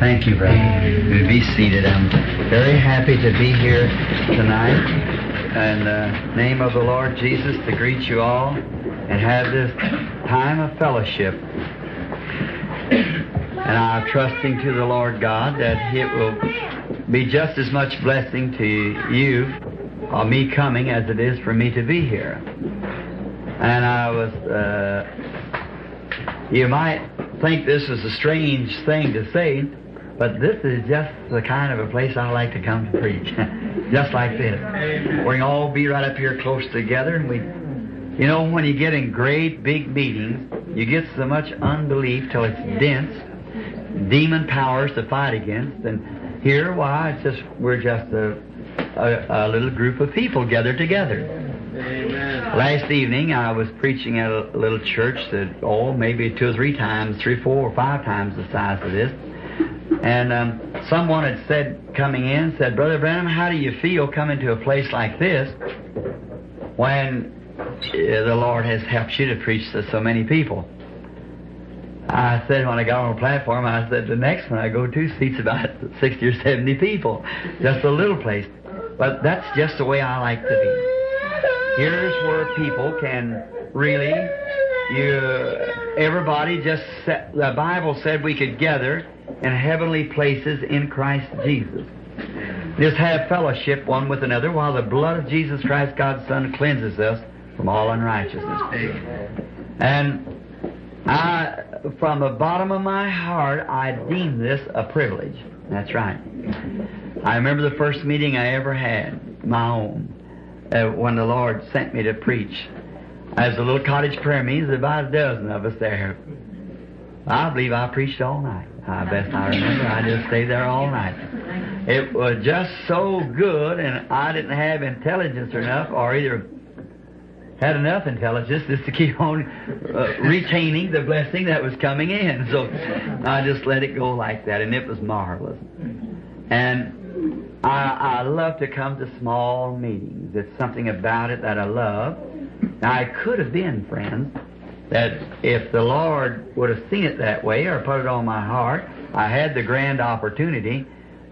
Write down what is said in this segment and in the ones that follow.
Thank you, brother. Be seated. I'm very happy to be here tonight in the name of the Lord Jesus to greet you all and have this time of fellowship. And I'm trusting to the Lord God that it will be just as much blessing to you or me coming as it is for me to be here. And I was, you might think this is a strange thing to say, but this is just the kind of a place I like to come to preach. Just like this. We can all be right up here close together, and you know, when you get in great big meetings, you get so much unbelief till it's dense, demon powers to fight against, and here, why, we're just a little group of people gathered together. Amen. Last evening, I was preaching at a little church that, maybe 2 or 3 times, 3, 4, or 5 times the size of this. And someone had said, coming in, said, Brother Branham, how do you feel coming to a place like this when the Lord has helped you to preach to so many people? I said, when I got on the platform, I said, the next one I go to seats about 60 or 70 people. Just a little place. But that's just the way I like to be. Here's where people can really, everybody the Bible said we could gather in heavenly places in Christ Jesus. Just have fellowship one with another while the blood of Jesus Christ, God's Son, cleanses us from all unrighteousness. And from the bottom of my heart, I deem this a privilege. That's right. I remember the first meeting I ever had, my own, when the Lord sent me to preach. As a little cottage prayer meeting, there's about a dozen of us there. I believe I preached all night. Best I remember, I just stayed there all night. It was just so good, and I didn't have intelligence enough, or either had enough intelligence just to keep on retaining the blessing that was coming in. So I just let it go like that, and it was marvelous. And I love to come to small meetings. It's something about it that I love. Now, I could have been, friends, that if the Lord would have seen it that way or put it on my heart, I had the grand opportunity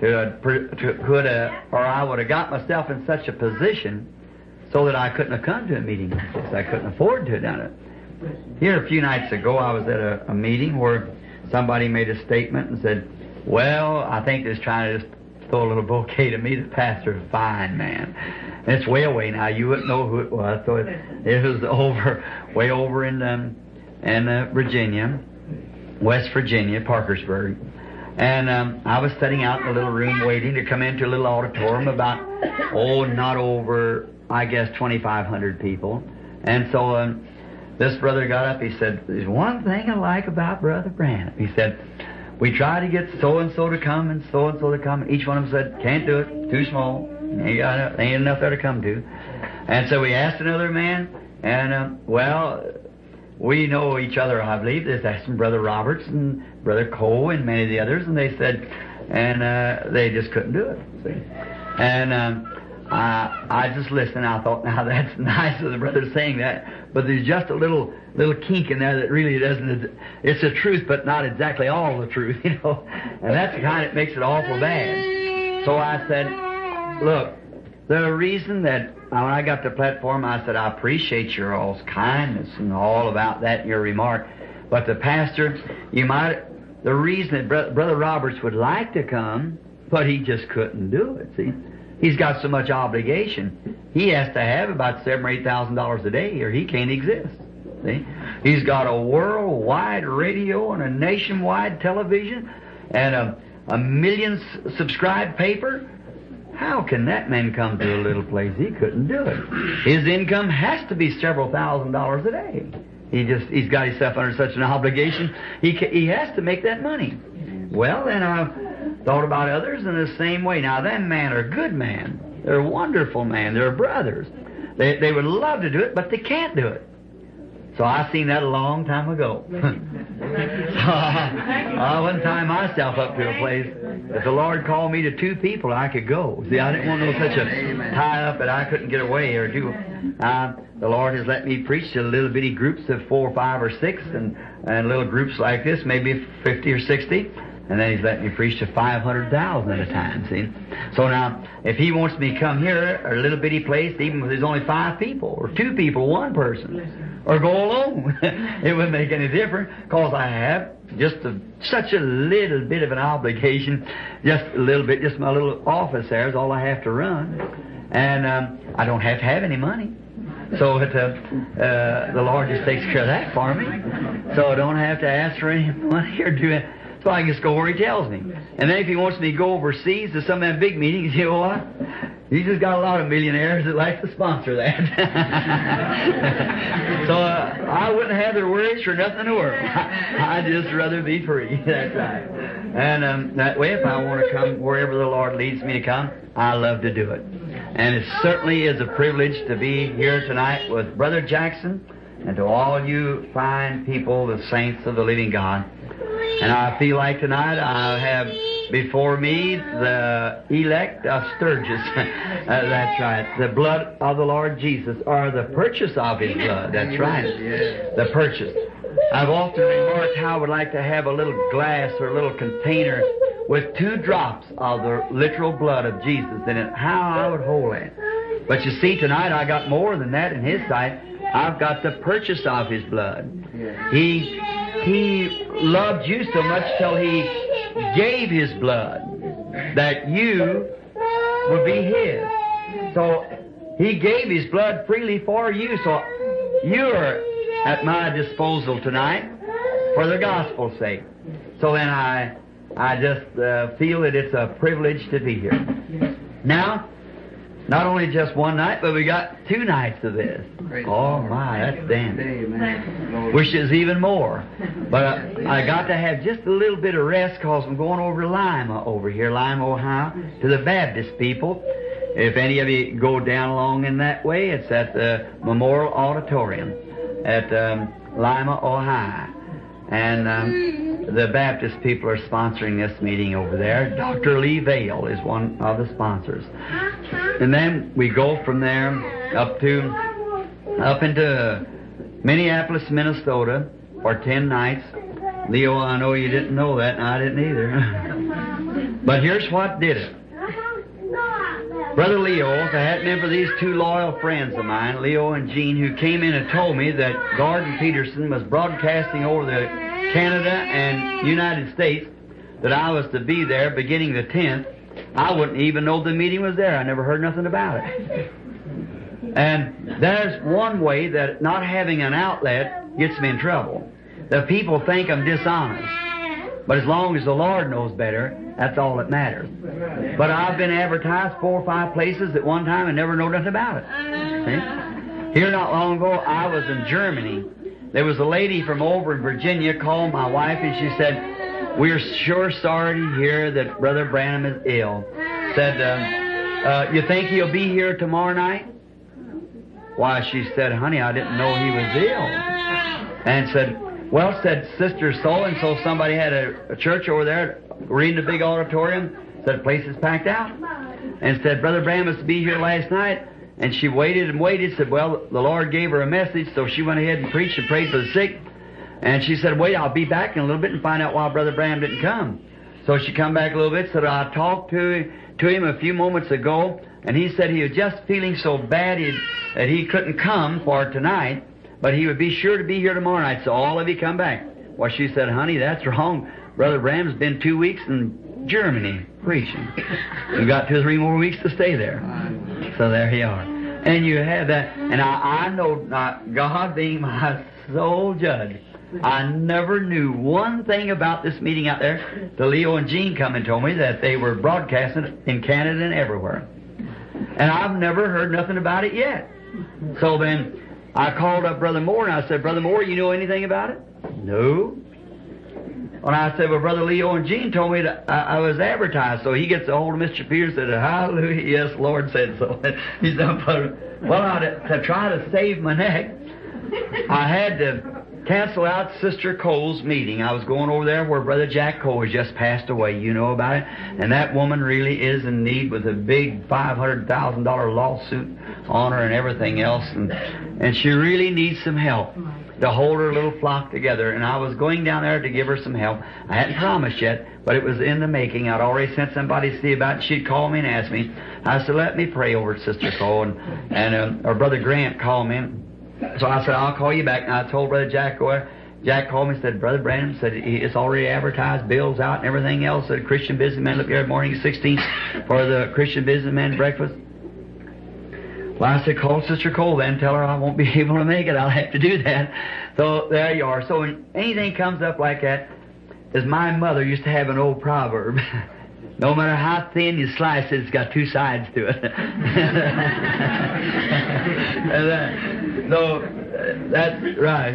or I would have got myself in such a position so that I couldn't have come to a meeting like this. I couldn't afford to have done it. Here a few nights ago, I was at a meeting where somebody made a statement and said, well, I think they're trying to just throw a little bouquet to me. The pastor's a fine man. And it's way away now. You wouldn't know who it was. So it was way over in Virginia, West Virginia, Parkersburg. And I was sitting out in a little room waiting to come into a little auditorium about, not over, I guess, 2,500 people. And so this brother got up. He said, there's one thing I like about Brother Branham. He said, we try to get so-and-so to come and so-and-so to come. And each one of them said, can't do it, too small. Ain't enough there to come to. And so we asked another man, and, we know each other, I believe. They asked Brother Roberts and Brother Cole and many of the others, and they said, and they just couldn't do it. See? And I just listened. I thought, now that's nice of the brother saying that, but there's just a little kink in there that really doesn't. It's the truth, but not exactly all the truth, you know. And that's the kind that makes it awful bad. So I said, look, the reason that when I got to the platform, I said, I appreciate your all's kindness and all about that in your remark. But the pastor, the reason that Brother Roberts would like to come, but he just couldn't do it, see. He's got so much obligation. He has to have about $7,000 or $8,000 a day, or he can't exist. See? He's got a worldwide radio and a nationwide television and a 1 million subscribed paper. How can that man come to a little place? He couldn't do it. His income has to be several $1,000s a day. He's got himself under such an obligation. He has to make that money. Well, then I thought about others in the same way. Now, them men are good men. They're wonderful men. They're brothers. They would love to do it, but they can't do it. So I seen that a long time ago. So I wouldn't tie myself up to a place. If the Lord called me to 2 people, I could go. See, I didn't want no such a tie-up that I couldn't get away or do. The Lord has let me preach to little bitty groups of 4 or 5 or 6 and little groups like this, maybe 50 or 60. And then he's letting me preach to 500,000 at a time, see? So now, if he wants me to come here, a little bitty place, even if there's only 5 people, or 2 people, 1 person, or go alone, it wouldn't make any difference, because I have just such a little bit of an obligation, just a little bit, just my little office there is all I have to run. And I don't have to have any money. So the Lord just takes care of that for me. So I don't have to ask for any money or do it. So I can just go where He tells me. And then if He wants me to go overseas to some of them big meetings, you know what? He's just got a lot of millionaires that like to sponsor that. So I wouldn't have their worries for nothing in the world. I'd just rather be free. That's right. And that way, if I want to come wherever the Lord leads me to come, I love to do it. And it certainly is a privilege to be here tonight with Brother Jackson and to all you fine people, the saints of the living God. And I feel like tonight I have before me the elect of Sturgis. That's right. The blood of the Lord Jesus, or the purchase of His blood. That's right. The purchase. I've often remarked how I would like to have a little glass or a little container with 2 drops of the literal blood of Jesus in it. How I would hold that. But you see, tonight I got more than that in His sight. I've got the purchase of His blood. He loved you so much till He gave His blood that you would be His. So He gave His blood freely for you. So you're at my disposal tonight for the gospel's sake. So then I just feel that it's a privilege to be here. Now, not only just one night, but we got 2 nights of this. Oh my, that's dandy. Wish it was even more. But I got to have just a little bit of rest because I'm going over to Lima over here, Lima, Ohio, to the Baptist people. If any of you go down along in that way, it's at the Memorial Auditorium at Lima, Ohio. And the Baptist people are sponsoring this meeting over there. Dr. Lee Vale is one of the sponsors. And then we go from there up into Minneapolis, Minnesota for 10 nights. Leo, I know you didn't know that, and I didn't either. But here's what did it. Brother Leo, if it hadn't been for these 2 loyal friends of mine, Leo and Jean, who came in and told me that Gordon Peterson was broadcasting over the Canada and United States, that I was to be there beginning the 10th, I wouldn't even know the meeting was there. I never heard nothing about it. And there's one way that not having an outlet gets me in trouble. The people think I'm dishonest. But as long as the Lord knows better, that's all that matters. But I've been advertised 4 or 5 places at one time and never know nothing about it. See? Here not long ago, I was in Germany. There was a lady from over in Virginia called my wife and she said, "We're sure sorry to hear that Brother Branham is ill." Said, "You think he'll be here tomorrow night?" Why, she said, "Honey, I didn't know he was ill." And said, "Well," said Sister so-and-so, somebody had a church over there, reading the big auditorium, said the place is packed out. And said, "Brother Branham was to be here last night." And she waited and waited, said, well, the Lord gave her a message, so she went ahead and preached and prayed for the sick. And she said, "Wait, I'll be back in a little bit and find out why Brother Branham didn't come." So she come back a little bit, said, "I talked to him a few moments ago, and he said he was just feeling so bad that he couldn't come for tonight, but he would be sure to be here tomorrow night, so all of you come back." Well, she said, "Honey, that's wrong. Brother Branham's been 2 weeks in Germany preaching. We've got 2 or 3 more weeks to stay there." So there you are. And you have that. And I know, not God being my sole judge, I never knew one thing about this meeting out there till Leo and Jean come and told me that they were broadcasting in Canada and everywhere. And I've never heard nothing about it yet. So then I called up Brother Moore and I said, "Brother Moore, you know anything about it?" "No." And I said, "Well, Brother Leo and Jean told me that I was advertised." So he gets a hold of Mr. Peters and said, "Hallelujah, yes, Lord said so." He said, "Well, to try to save my neck, I had to cancel out Sister Cole's meeting. I was going over there where Brother Jack Cole has just passed away. You know about it. And that woman really is in need with a big $500,000 lawsuit on her and everything else. And she really needs some help. to hold her little flock together. And I was going down there to give her some help. I hadn't promised yet, but it was in the making. I'd already sent somebody to see about it. She'd call me and ask me. I said, let me pray over it, Sister Cole. And our Brother Grant called me. So I said, I'll call you back. And I told Brother Jack, Jack called me and said, Brother Branham said it's already advertised, bills out and everything else. Said Christian Businessman up here every morning 16th for the Christian Businessman breakfast. Well, I said, call Sister Cole then. Tell her I won't be able to make it. I'll have to do that. So there you are. So when anything comes up like that, as my mother used to have an old proverb, no matter how thin you slice it, it's got two sides to it. That's right.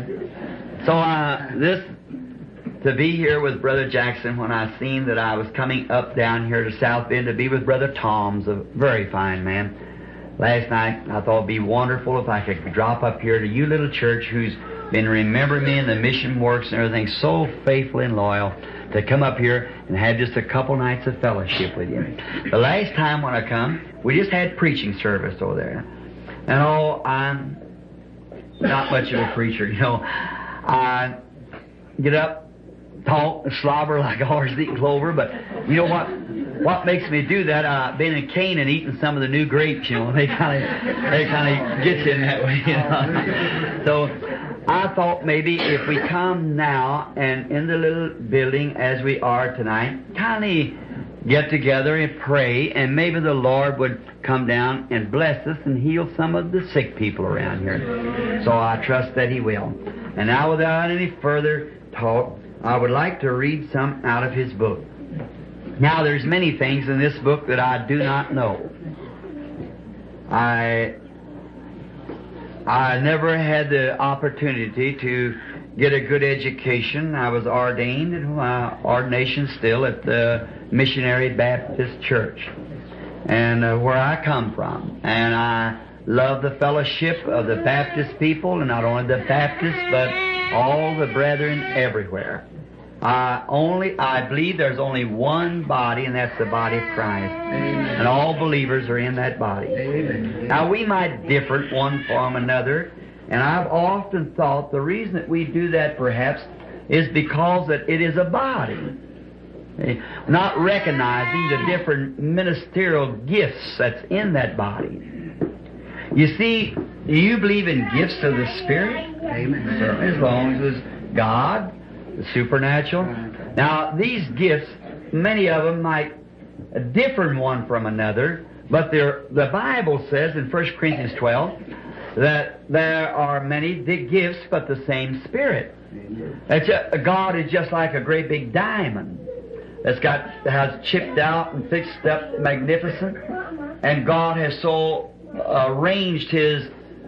So to be here with Brother Jackson when I seen that I was coming up down here to South Bend to be with Brother Tom's, a very fine man. Last night I thought it'd be wonderful if I could drop up here to you little church who's been remembering me in the mission works and everything, so faithful and loyal, to come up here and have just a couple nights of fellowship with you. The last time when I come, we just had preaching service over there. And I'm not much of a preacher, you know. I get up, talk, and slobber like a horse eating clover, but you know what makes me do that? I've been in Canaan eating some of the new grapes, you know. They kind of gets in that way, you know. So I thought maybe if we come now and in the little building as we are tonight, kind of get together and pray, and maybe the Lord would come down and bless us and heal some of the sick people around here. So I trust that He will. And now, without any further talk, I would like to read some out of His book. Now, there's many things in this book that I do not know. I never had the opportunity to get a good education. I was ordained, and my ordination still at the Missionary Baptist Church, and where I come from. And I love the fellowship of the Baptist people, and not only the Baptists, but all the brethren everywhere. I believe there's only one body, and that's the body of Christ. Amen. And all believers are in that body. Amen. Now, we might differ one from another, and I've often thought the reason that we do that perhaps is because that it is a body. Not recognizing the different ministerial gifts that's in that body. You see, do you believe in gifts of the Spirit? Amen. Certainly, as long as it's God, the supernatural. Now, these gifts, many of them might differ one from another, but the Bible says in 1 Corinthians 12 that there are many gifts, but the same Spirit. God is just like a great big diamond that's has chipped out and fixed up magnificent, and God has so arranged His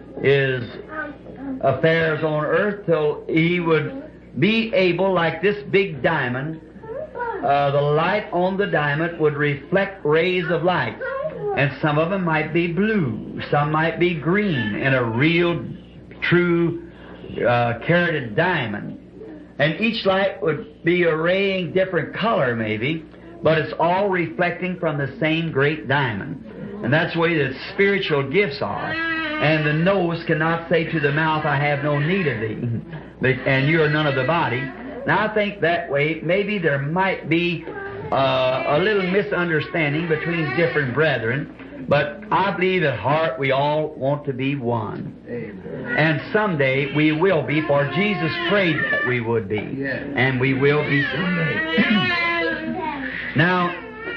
affairs on earth till He would be able, like this big diamond, the light on the diamond would reflect rays of light. And some of them might be blue, some might be green in a real, true, carotid diamond. And each light would be arraying different color maybe, but it's all reflecting from the same great diamond. And that's the way that spiritual gifts are. And the nose cannot say to the mouth, I have no need of thee, and you are none of the body. Now I think that way maybe there might be a little misunderstanding between different brethren, but I believe at heart we all want to be one. Amen. And someday we will be, for Jesus prayed that we would be. Yes. And we will be someday. Now,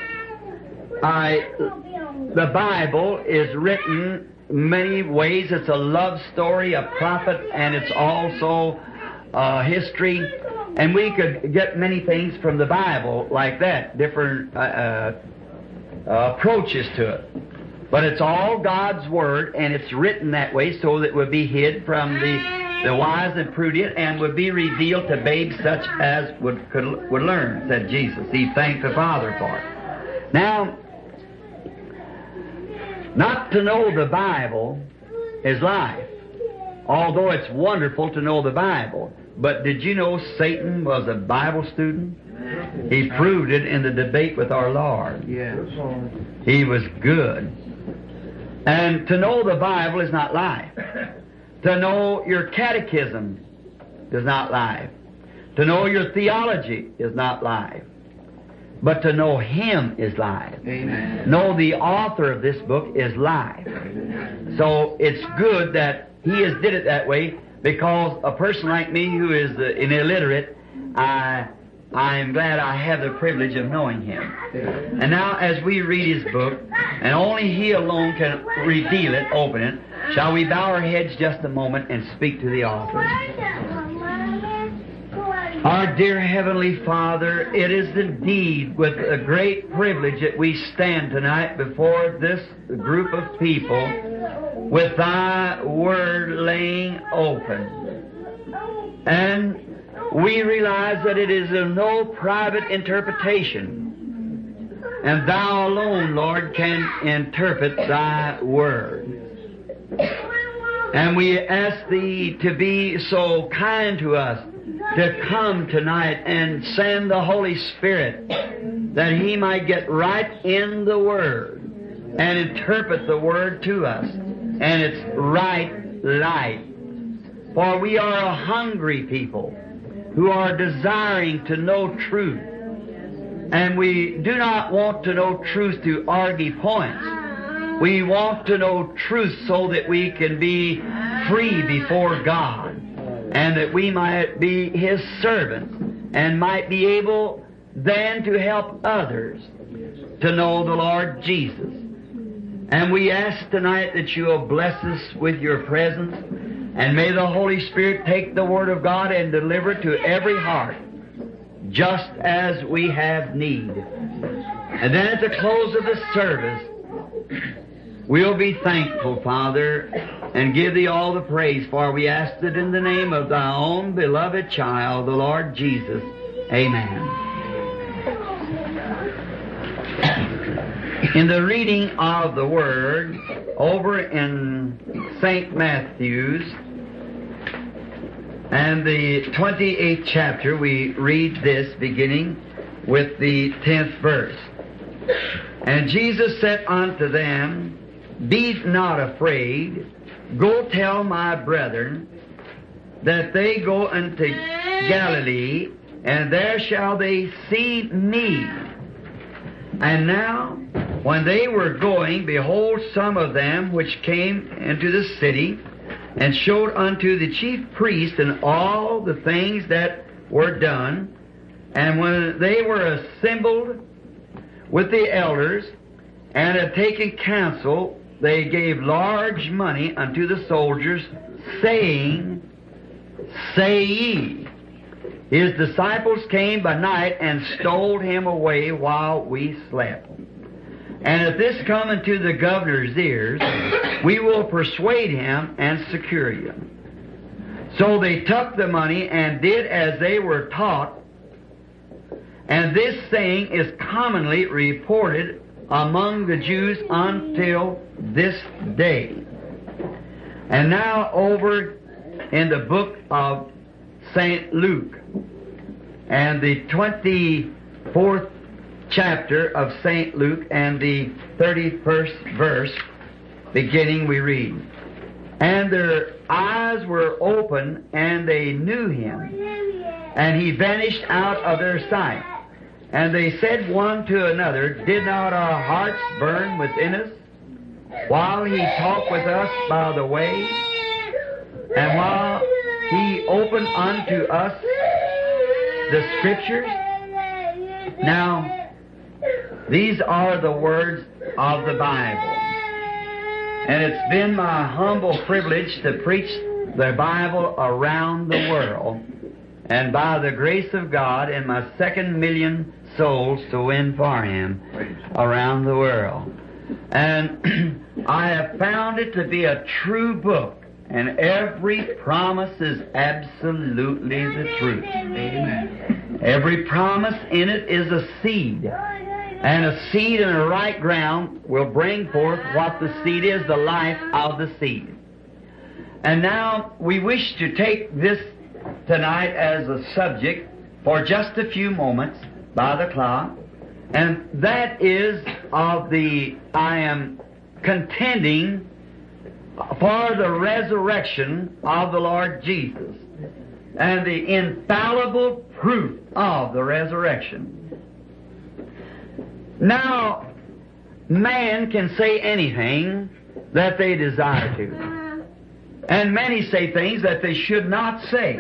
the Bible is written many ways. It's a love story, a prophet, and it's also history. And we could get many things from the Bible like that, different approaches to it. But it's all God's Word, and it's written that way so that it would be hid from the wise and prudent, and would be revealed to babes such as would learn, said Jesus. He thanked the Father for it. Now, not to know the Bible is life, although it's wonderful to know the Bible. But did you know Satan was a Bible student? He proved it in the debate with our Lord. Yes. He was good. And to know the Bible is not life. To know your catechism is not life. To know your theology is not life. But to know Him is life. Amen. Know the author of this book is life. So it's good that He has did it that way, because a person like me who is an illiterate, I am glad I have the privilege of knowing Him. And now as we read His book, and only He alone can reveal it, open it, shall we bow our heads just a moment and speak to the author? Our dear Heavenly Father, it is indeed with a great privilege that we stand tonight before this group of people with Thy Word laying open. And we realize that it is of no private interpretation. And Thou alone, Lord, can interpret Thy Word. And we ask Thee to be so kind to us, to come tonight and send the Holy Spirit that He might get right in the Word and interpret the Word to us and its right light. For we are a hungry people who are desiring to know truth. And we do not want to know truth to argue points. We want to know truth so that we can be free before God, and that we might be His servants and might be able then to help others to know the Lord Jesus. And we ask tonight that You will bless us with Your presence, and may the Holy Spirit take the Word of God and deliver it to every heart, just as we have need. And then at the close of the service, we'll be thankful, Father, and give Thee all the praise, for we ask it in the name of Thy own beloved child, the Lord Jesus. Amen. In the reading of the Word, over in St. Matthew's, and the 28th chapter, we read this beginning with the 10th verse. And Jesus said unto them, Be not afraid. Go tell my brethren that they go unto Galilee, and there shall they see me. And now, when they were going, behold, some of them which came into the city, and showed unto the chief priests and all the things that were done. And when they were assembled with the elders, and had taken counsel, they gave large money unto the soldiers, saying, Say ye, His disciples came by night and stole Him away while we slept. And if this come into the governor's ears, we will persuade him and secure you. So they took the money and did as they were taught. And this saying is commonly reported among the Jews until this day. And now over in the book of St. Luke, and the 24th chapter of St. Luke, and the 31st verse, beginning we read, And their eyes were open, and they knew Him, and He vanished out of their sight. And they said one to another, Did not our hearts burn within us while He talked with us by the way, and while He opened unto us the Scriptures? Now, these are the words of the Bible. And it's been my humble privilege to preach the Bible around the world, and by the grace of God, in my 2 million souls to win for Him around the world. And I have found it to be a true book, and every promise is absolutely the truth. Amen. Every promise in it is a seed, and a seed in the right ground will bring forth what the seed is, the life of the seed. And now we wish to take this tonight as a subject for just a few moments by the clock, and that is I am contending for the resurrection of the Lord Jesus. and the infallible proof of the resurrection. Now, man can say anything that they desire to. And many say things that they should not say.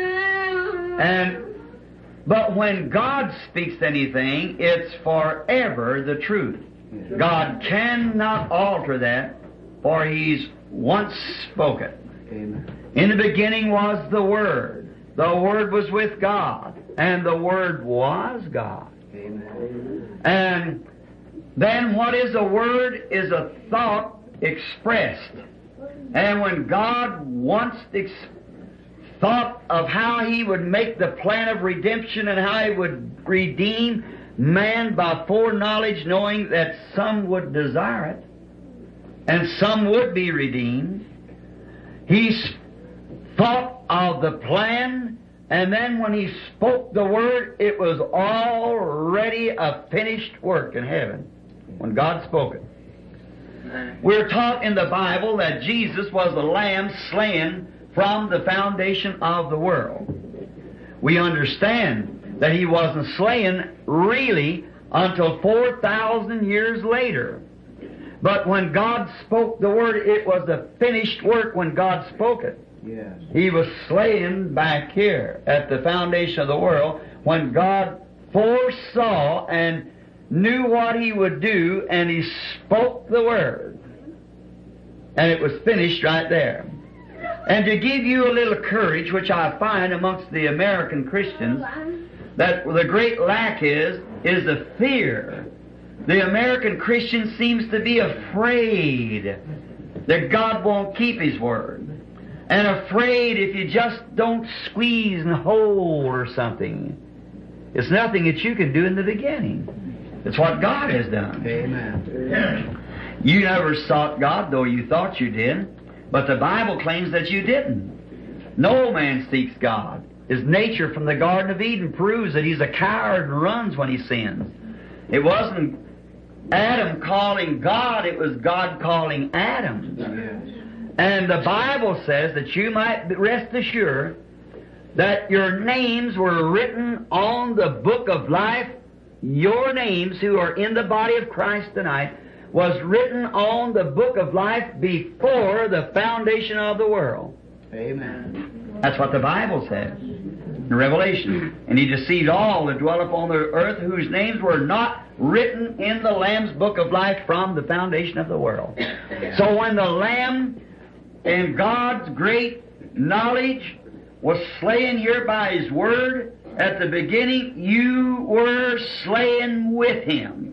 But when God speaks anything, it's forever the truth. God cannot alter that, for He's once spoken. Amen. In the beginning was the Word. The Word was with God, and the Word was God. Amen. And then what is a word is a thought expressed. And when God once thought of how He would make the plan of redemption and how He would redeem man by foreknowledge, knowing that some would desire it and some would be redeemed, He thought of the plan, and then when He spoke the word, it was already a finished work in heaven when God spoke it. We're taught in the Bible that Jesus was the Lamb slain from the foundation of the world. We understand that He wasn't slain really until 4,000 years later. But when God spoke the word, it was a finished work when God spoke it. Yes. He was slain back here at the foundation of the world when God foresaw and knew what He would do, and He spoke the word. And it was finished right there. And to give you a little courage, which I find amongst the American Christians, that the great lack is the fear. The American Christian seems to be afraid that God won't keep His word, and afraid if you just don't squeeze and hold or something. It's nothing that you can do in the beginning. It's what God has done. Amen. You never sought God, though you thought you did, but the Bible claims that you didn't. No man seeks God. His nature from the Garden of Eden proves that he's a coward and runs when he sins. It wasn't Adam calling God, it was God calling Adam. Yes. And the Bible says that you might rest assured that your names were written on the book of life. Your names who are in the body of Christ tonight was written on the book of life before the foundation of the world. Amen. That's what the Bible says in Revelation. And He deceived all that dwell upon the earth, whose names were not written in the Lamb's book of life from the foundation of the world. So when the Lamb in God's great knowledge was slain here by His word, at the beginning you were slain with Him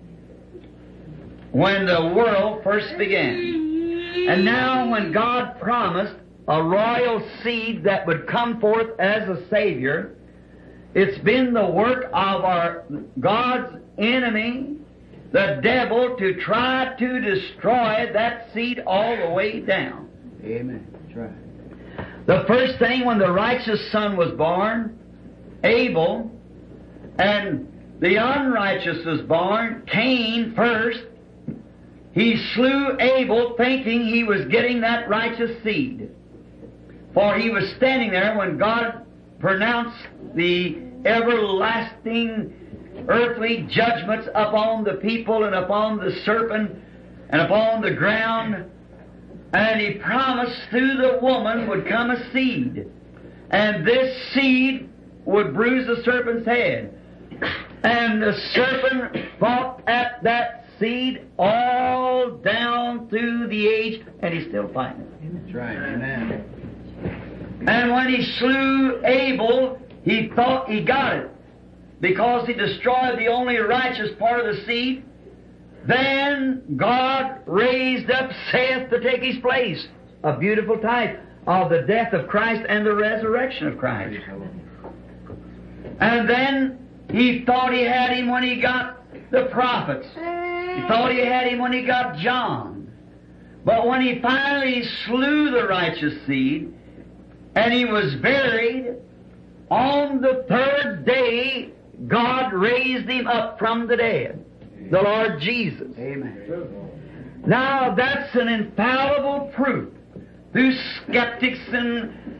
when the world first began. And now when God promised a royal seed that would come forth as a Savior, it's been the work of our God's enemy, the devil, to try to destroy that seed all the way down. Amen. That's right. The first thing when the righteous son was born, Abel, and the unrighteous was born, Cain first, he slew Abel thinking he was getting that righteous seed. For he was standing there when God pronounced the everlasting earthly judgments upon the people and upon the serpent and upon the ground. And He promised through the woman would come a seed. And this seed would bruise the serpent's head. And the serpent fought at that seed all down through the age, and he's still fighting it. That's right. Amen. And when he slew Abel, he thought he got it, because he destroyed the only righteous part of the seed. Then God raised up Seth to take his place, a beautiful type of the death of Christ and the resurrection of Christ. And then he thought he had him when he got the prophets. He thought he had him when he got John. But when he finally slew the righteous seed, and he was buried, on the third day, God raised him up from the dead, the Lord Jesus. Amen. Now, that's an infallible proof through skeptics and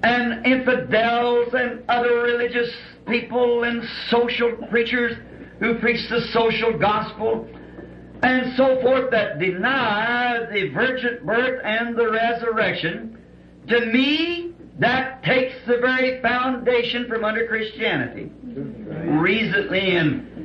and infidels and other religious people and social preachers who preach the social gospel and so forth that deny the virgin birth and the resurrection, to me, that takes the very foundation from under Christianity. Recently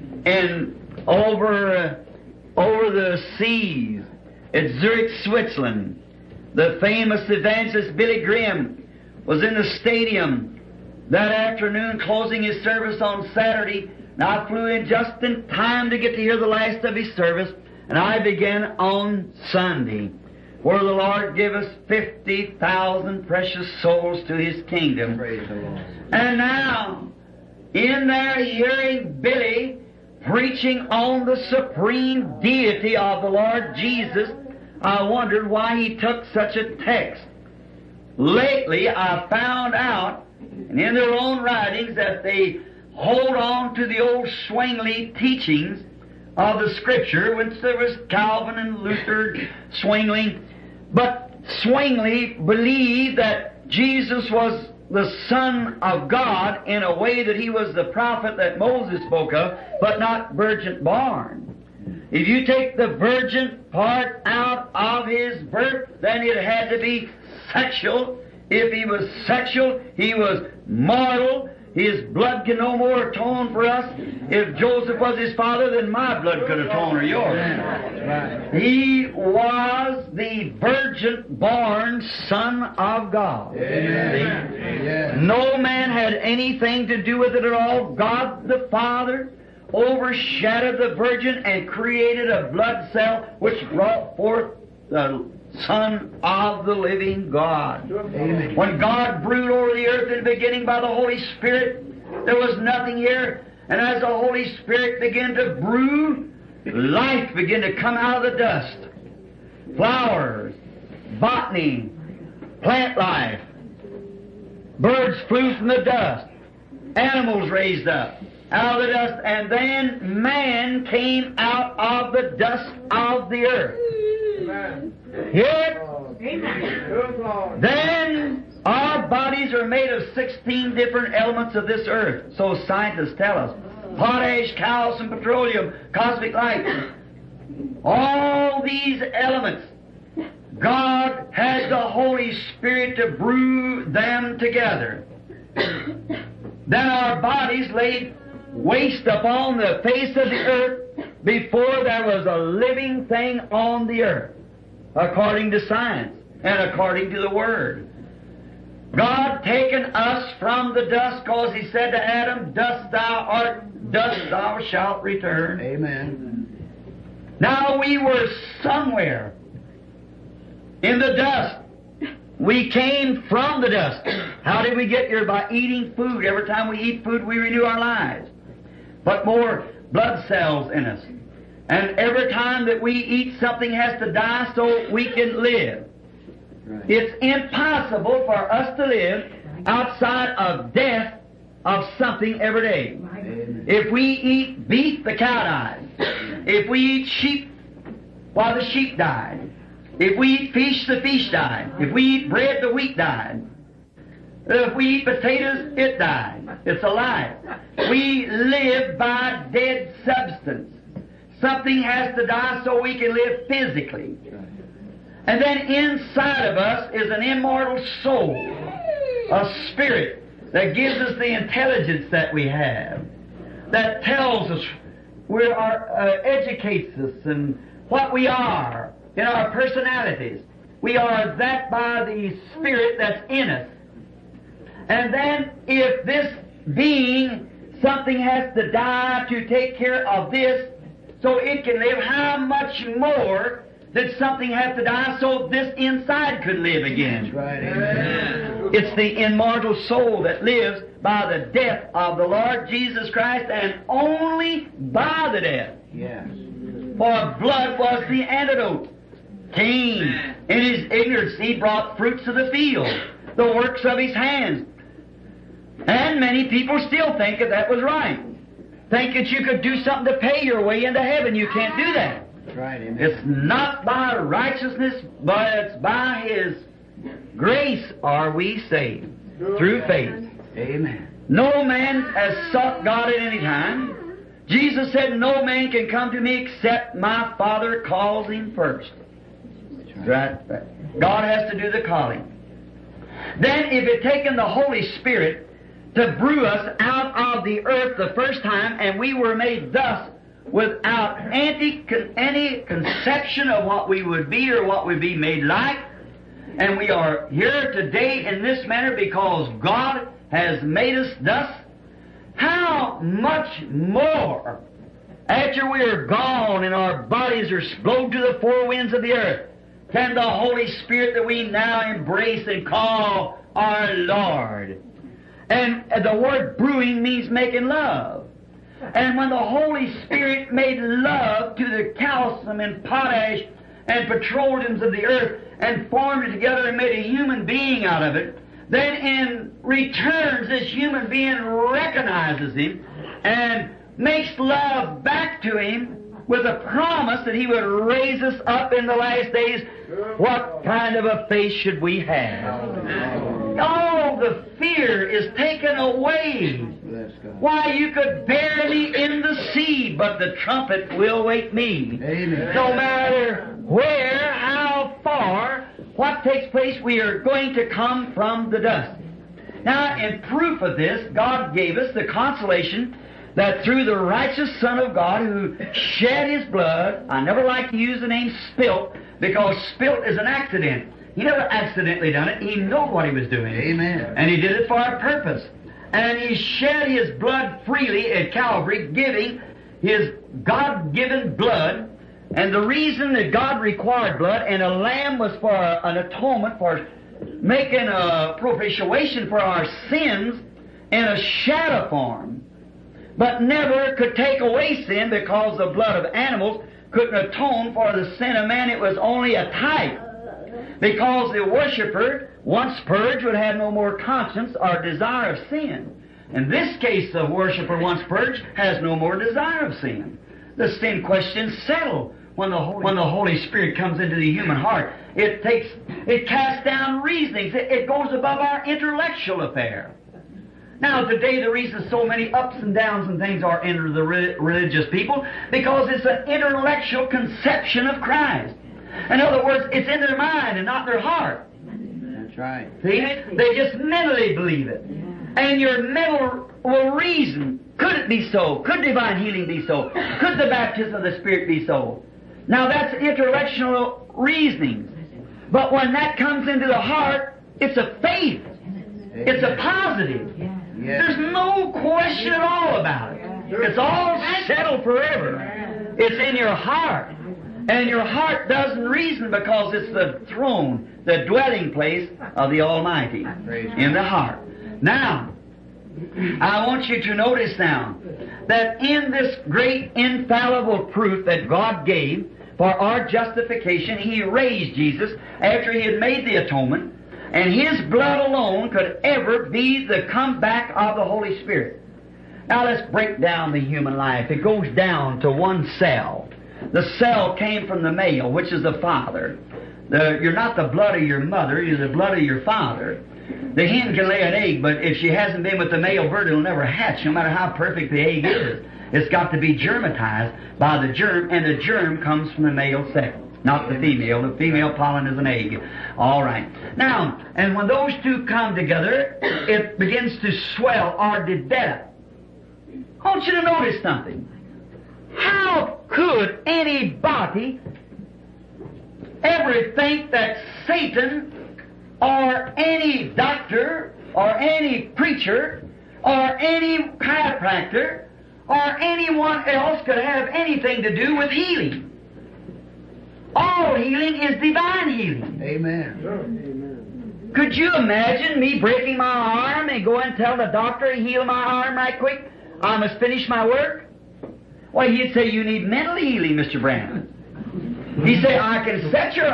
over the seas at Zurich, Switzerland, the famous evangelist Billy Graham was in the stadium that afternoon closing his service on Saturday, and I flew in just in time to get to hear the last of his service, and I began on Sunday, where the Lord gave us 50,000 precious souls to His kingdom. Praise the Lord. And now, in there hearing Billy preaching on the supreme deity of the Lord Jesus, I wondered why he took such a text. Lately, I found out, and in their own writings, that they hold on to the old Zwingli teachings of the Scripture, which there was Calvin and Luther, Zwingli. But Zwingli believed that Jesus was the Son of God in a way that He was the prophet that Moses spoke of, but not virgin born. If you take the virgin part out of His birth, then it had to be sexual. If He was sexual, He was mortal. His blood can no more atone for us. If Joseph was His father, then my blood could atone or yours. Right. He was the virgin-born Son of God. Amen. Yes. No man had anything to do with it at all. God the Father overshadowed the virgin and created a blood cell which brought forth the Son of the living God. Amen. When God brooded over the earth in the beginning by the Holy Spirit, there was nothing here. And as the Holy Spirit began to brew, life began to come out of the dust. Flowers, botany, plant life. Birds flew from the dust. Animals raised up out of the dust. And then man came out of the dust of the earth. Amen. Here, Amen. then our bodies are made of 16 different elements of this earth. So scientists tell us. Potash, calcium, petroleum, cosmic light. All these elements, God had the Holy Spirit to brew them together. Then our bodies laid waste upon the face of the earth before there was a living thing on the earth, according to science and according to the Word. God taken us from the dust, because He said to Adam, "Dust thou art, dust thou shalt return." Amen. Now we were somewhere in the dust. We came from the dust. How did we get here? By eating food. Every time we eat food, we renew our lives. Put more blood cells in us. And every time that we eat, something has to die so we can live. Right. It's impossible for us to live outside of death of something every day. Amen. If we eat beef, the cow died. If we eat sheep, why, the sheep died. If we eat fish, the fish died. If we eat bread, the wheat died. If we eat potatoes, it died. It's alive. We live by dead substance. Something has to die so we can live physically. And then inside of us is an immortal soul, a spirit that gives us the intelligence that we have, that tells us, educates us in what we are, in our personalities. We are that by the Spirit that's in us. And then if this being, something has to die to take care of this so it can live, how much more did something have to die so this inside could live again? That's right. Amen. It's the immortal soul that lives by the death of the Lord Jesus Christ, and only by the death. Yes. For blood was the antidote. Cain, in his ignorance, he brought fruits of the field, the works of his hands. And many people still think that was right. Think that you could do something to pay your way into heaven. You can't do that. That's right. Amen. It's not by righteousness, but it's by His grace are we saved. through faith. Amen. No man has sought God at any time. Jesus said, no man can come to me except my Father calls him first. Right. God has to do the calling. Then if it taken the Holy Spirit to brew us out of the earth the first time, and we were made thus without any conception of what we would be or what we'd be made like, and we are here today in this manner because God has made us thus, how much more after we are gone and our bodies are blown to the four winds of the earth can the Holy Spirit that we now embrace and call our Lord. And the word brewing means making love. And when the Holy Spirit made love to the calcium and potash and petroleums of the earth and formed it together and made a human being out of it, then in return this human being recognizes Him and makes love back to Him with a promise that He would raise us up in the last days. What kind of a faith should we have? All the fear is taken away. Why, you could bury me in the sea, but the trumpet will wake me. Amen. No matter where, how far, what takes place, we are going to come from the dust. Now, in proof of this, God gave us the consolation that through the righteous Son of God who shed His blood, I never like to use the name spilt, because spilt is an accident. He never accidentally done it. He knew what He was doing. Amen. And He did it for a purpose. And He shed His blood freely at Calvary, giving His God-given blood. And the reason that God required blood, and a lamb was for an atonement, for making a propitiation for our sins in a shadow form, but never could take away sin, because the blood of animals couldn't atone for the sin of man. It was only a type. Because the worshiper, once purged, would have no more conscience or desire of sin. In this case, the worshiper, once purged, has no more desire of sin. The sin question is settled when the Holy Spirit comes into the human heart. It casts down reasonings. It goes above our intellectual affair. Now, today, the reason so many ups and downs and things are in the religious people, because it's an intellectual conception of Christ. In other words, it's in their mind and not their heart. That's right. See? They just mentally believe it. And your mental will reason, could it be so? Could divine healing be so? Could the baptism of the Spirit be so? Now, that's intellectual reasoning. But when that comes into the heart, it's a faith. It's a positive. Yes. There's no question at all about it. It's all settled forever. It's in your heart. And your heart doesn't reason, because it's the throne, the dwelling place of the Almighty in the heart. Now, I want you to notice now that in this great infallible proof that God gave for our justification, He raised Jesus after He had made the atonement, and His blood alone could ever be the comeback of the Holy Spirit. Now let's break down the human life. It goes down to one cell. The cell came from the male, which is the father. You're not the blood of your mother, you're the blood of your father. The hen can lay an egg, but if she hasn't been with the male bird, it'll never hatch, no matter how perfect the egg is. It's got to be germatized by the germ, and the germ comes from the male sex, not the female. The female pollen is an egg. All right. Now, and when those two come together, it begins to swell or develop. I want you to notice something. How could anybody ever think that Satan or any doctor or any preacher or any chiropractor or anyone else could have anything to do with healing? All healing is divine healing. Amen. Could you imagine me breaking my arm and going and tell the doctor to heal my arm right quick? I must finish my work? Well, he'd say, you need mental healing, Mr. Branham. He'd say, I can set your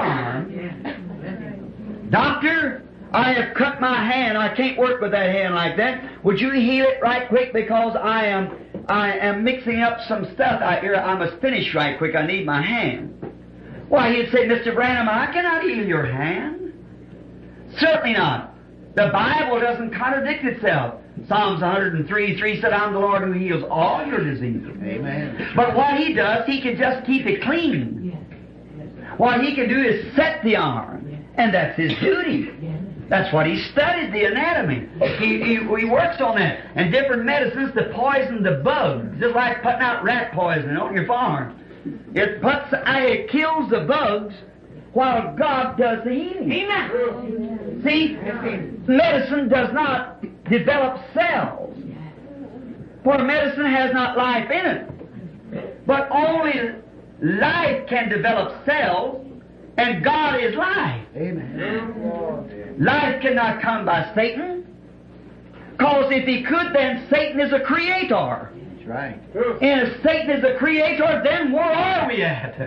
arm. Doctor, I have cut my hand. I can't work with that hand like that. Would you heal it right quick, because I am mixing up some stuff out here. I must finish right quick. I need my hand. Why, he'd say, Mr. Branham, I cannot heal your hand. Certainly not. The Bible doesn't contradict itself. Psalms 103:3 said, I'm the Lord who heals all your diseases. Amen. But what He does, He can just keep it clean. What He can do is set the arm, and that's His duty. That's what He studied, the anatomy. He works on that. And different medicines to poison the bugs, just like putting out rat poison on your farm. It kills the bugs while God does the healing. Amen. See, medicine does not develop cells, for medicine has not life in it. But only life can develop cells, and God is life. Amen. Life cannot come by Satan, because if he could, then Satan is a creator. That's right. And if Satan is a creator, then where are we at?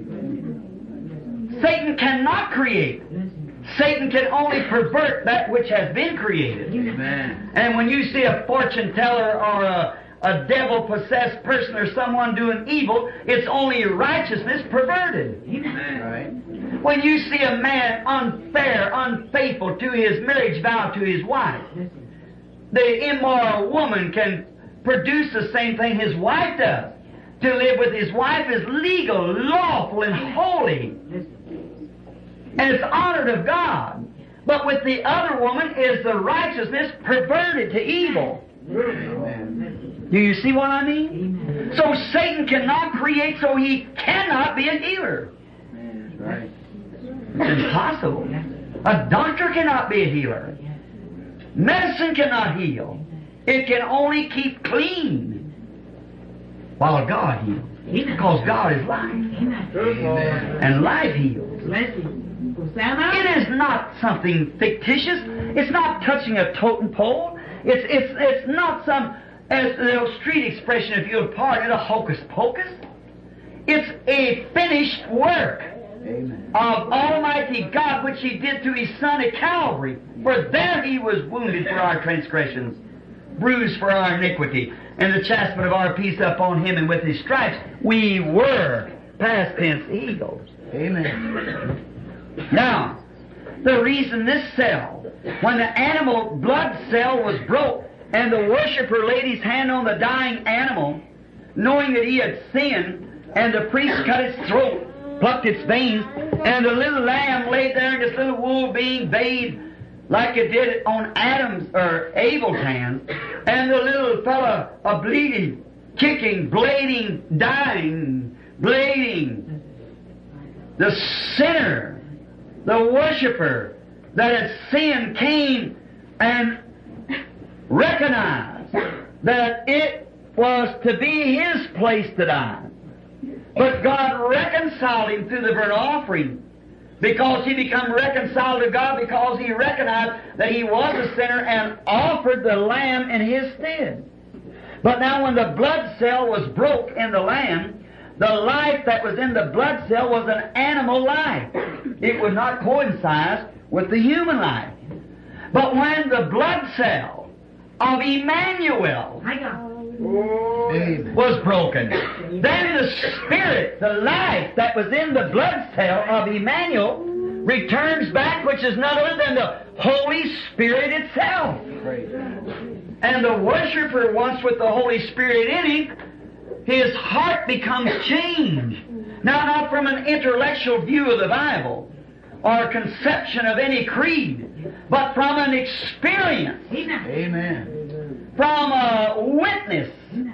Satan cannot create. Satan can only pervert that which has been created. Amen. And when you see a fortune teller or a devil-possessed person or someone doing evil, it's only righteousness perverted. That's right. When you see a man unfair, unfaithful to his marriage vow to his wife, the immoral woman can produce the same thing his wife does. To live with his wife is legal, lawful, and holy. And it's honored of God. But with the other woman is the righteousness perverted to evil. Amen. Do you see what I mean? So Satan cannot create, so he cannot be a healer. That's right. It's impossible. A doctor cannot be a healer. Medicine cannot heal. It can only keep clean while God heals. Because God is life. Amen. And life heals. It is not something fictitious. It's not touching a totem pole. It's not some, as the old street expression, if you'll pardon it, a hocus pocus. It's a finished work Amen. of Almighty God, which He did through His Son at Calvary. For there He was wounded for our transgressions, bruised for our iniquity, and the chastisement of our peace upon Him, and with His stripes we were, past tense, healed. Amen. Now, the reason this cell, when the animal blood cell was broke, and the worshiper laid his hand on the dying animal, knowing that he had sinned, and the priest cut its throat, plucked its veins, and the little lamb laid there in this little wool being bathed like it did on Adam's or Abel's hand, and the little fella bleeding, kicking, blading, dying, blading. The sinner, the worshiper that had sinned came and recognized that it was to be his place to die. But God reconciled him through the burnt offering, because he became reconciled to God because he recognized that he was a sinner and offered the lamb in his stead. But now when the blood cell was broke in the lamb, the life that was in the blood cell was an animal life. It would not coincide with the human life. But when the blood cell of Emmanuel Amen. was broken, then the spirit, the life that was in the blood cell of Emmanuel returns back, which is none other than the Holy Spirit itself. Praise God. And the worshiper, once with the Holy Spirit in him, his heart becomes changed. Now, not from an intellectual view of the Bible or conception of any creed, but from an experience, Amen. from a witness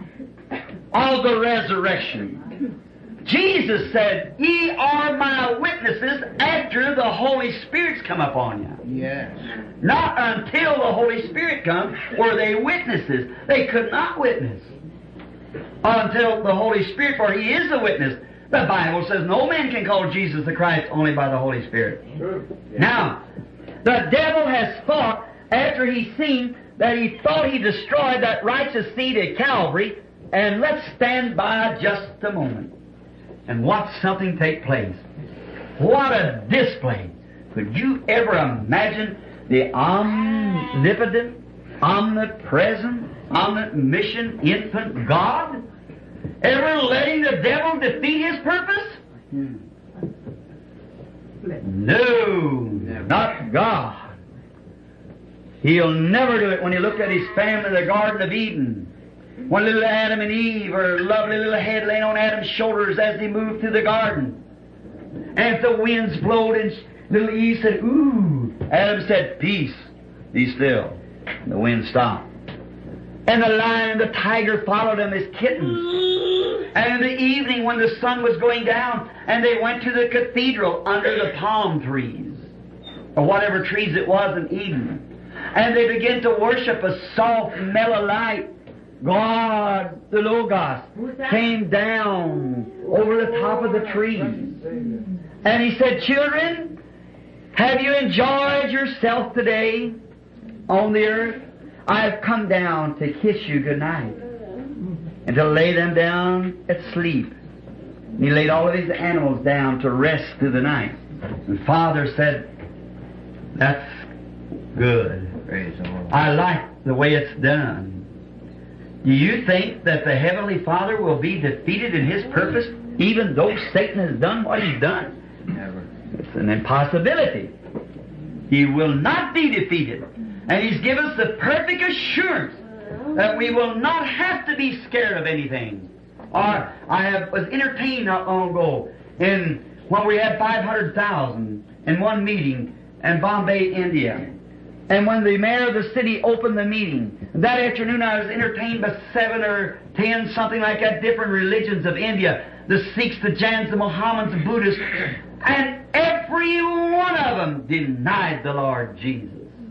of the resurrection. Jesus said, "Ye are my witnesses after the Holy Spirit's come upon you." Yes. Not until the Holy Spirit comes were they witnesses. They could not witness until the Holy Spirit, for He is the witness. The Bible says no man can call Jesus the Christ only by the Holy Spirit. Now, the devil has fought after he's seen that he thought he destroyed that righteous seed at Calvary, and let's stand by just a moment and watch something take place. What a display! Could you ever imagine the omnipotent, omnipresent, omniscient, infant God ever letting the devil defeat his purpose? No, not God. He'll never do it when He looked at His family in the Garden of Eden. When little Adam and Eve, her lovely little head laying on Adam's shoulders as they moved through the garden. And if the winds blowed and little Eve said, "Ooh," Adam said, "Peace, be still." And the wind stopped. And the lion and the tiger followed them as kittens. And in the evening when the sun was going down, and they went to the cathedral under the palm trees, or whatever trees it was in Eden, and they began to worship a soft, mellow light. God, the Logos, came down over the top of the trees. And He said, "Children, have you enjoyed yourself today on the earth? I have come down to kiss you good night and to lay them down at sleep." And He laid all of His animals down to rest through the night. And Father said, "That's good. Praise the Lord. I like the way it's done." Do you think that the Heavenly Father will be defeated in His purpose, even though Satan has done what he's done? Never. It's an impossibility. He will not be defeated. And He's given us the perfect assurance that we will not have to be scared of anything. Or was entertained not long ago when we had 500,000 in one meeting in Bombay, India. And when the mayor of the city opened the meeting, that afternoon I was entertained by 7 or 10, something like that, different religions of India, the Sikhs, the Jains, the Mohammedans, the Buddhists, and every one of them denied the Lord Jesus.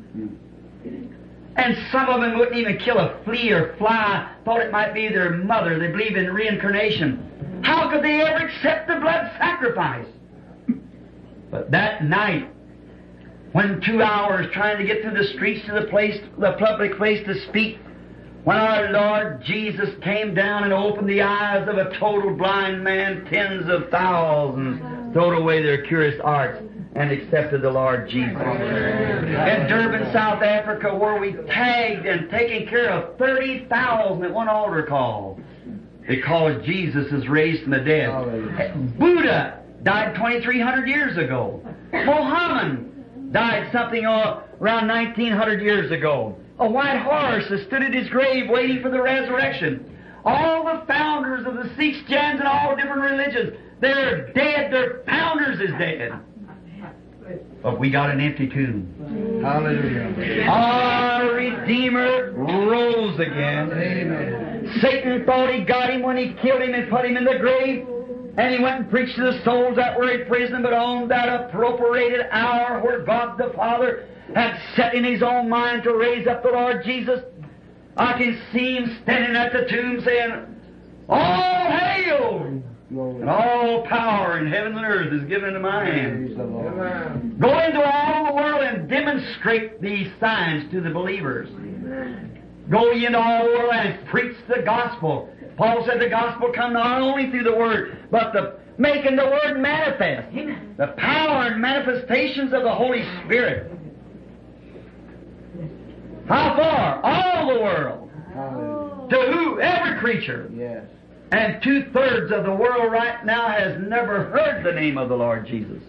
And some of them wouldn't even kill a flea or fly, thought it might be their mother. They believed in reincarnation. How could they ever accept the blood sacrifice? But that night, when 2 hours trying to get through the streets to the public place to speak, when our Lord Jesus came down and opened the eyes of a total blind man, tens of thousands throwed away their curious arts and accepted the Lord Jesus. In Durban, South Africa, where we tagged and taken care of 30,000 at one altar call because Jesus is raised from the dead. Buddha died 2,300 years ago. Muhammad died something around 1,900 years ago. A white horse has stood at his grave waiting for the resurrection. All the founders of the Sikhs, Jains, and all different religions, they're dead. Their founders is dead. But we got an empty tomb. Hallelujah. Our Redeemer rose again. Amen. Satan thought he got him when he killed him and put him in the grave. And he went and preached to the souls that were in prison, but on that appropriated hour where God the Father had set in His own mind to raise up the Lord Jesus, I can see Him standing at the tomb saying, "All hail! And all power in heaven and earth is given into my hands. Praise the Lord. Go into all the world and demonstrate these signs to the believers. Go ye into all the world and preach the gospel." Paul said the gospel come not only through the Word, but making the Word manifest. The power and manifestations of the Holy Spirit. How far? All the world. Hallelujah. To who? Every creature. Yes. And 2/3 of the world right now has never heard the name of the Lord Jesus.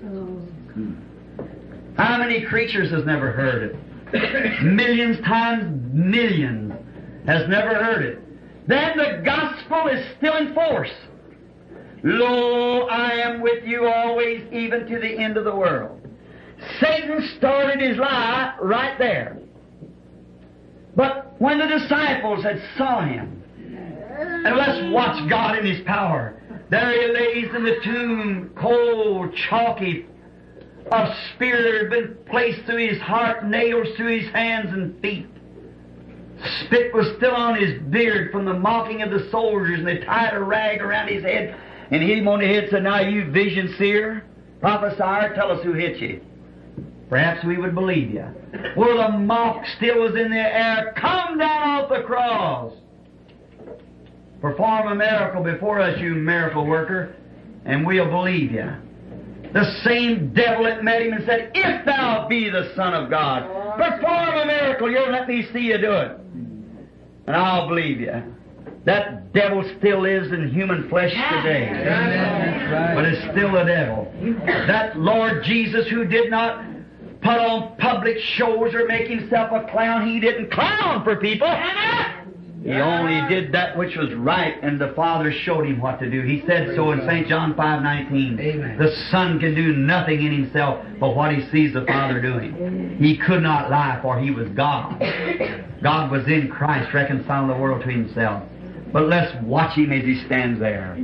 How many creatures has never heard it? Millions times millions has never heard it. Then the gospel is still in force. Lo, I am with you always, even to the end of the world. Satan started his lie right there. But when the disciples had saw Him, and let's watch God in His power. There He lays in the tomb, cold, chalky, a spear had been placed through His heart, nails through His hands and feet. Spit was still on His beard from the mocking of the soldiers, and they tied a rag around His head and hit Him on the head and said, "Now you vision seer, prophesier, tell us who hit you." Perhaps we would believe you. Well, the mock still was in the air. "Come down off the cross. Perform a miracle before us, you miracle worker, and we'll believe you." The same devil that met Him and said, "If thou be the Son of God, perform a miracle. You'll let me see you do it, and I'll believe you." That devil still lives in human flesh today. Amen. But it's still the devil. That Lord Jesus who did not put on public shows or make himself a clown. He didn't clown for people. He only did that which was right, and the Father showed him what to do. He said so in St. John 5:19. Amen. The Son can do nothing in himself but what he sees the Father doing. He could not lie, for he was God. God was in Christ, reconciling the world to himself. But let's watch him as he stands there.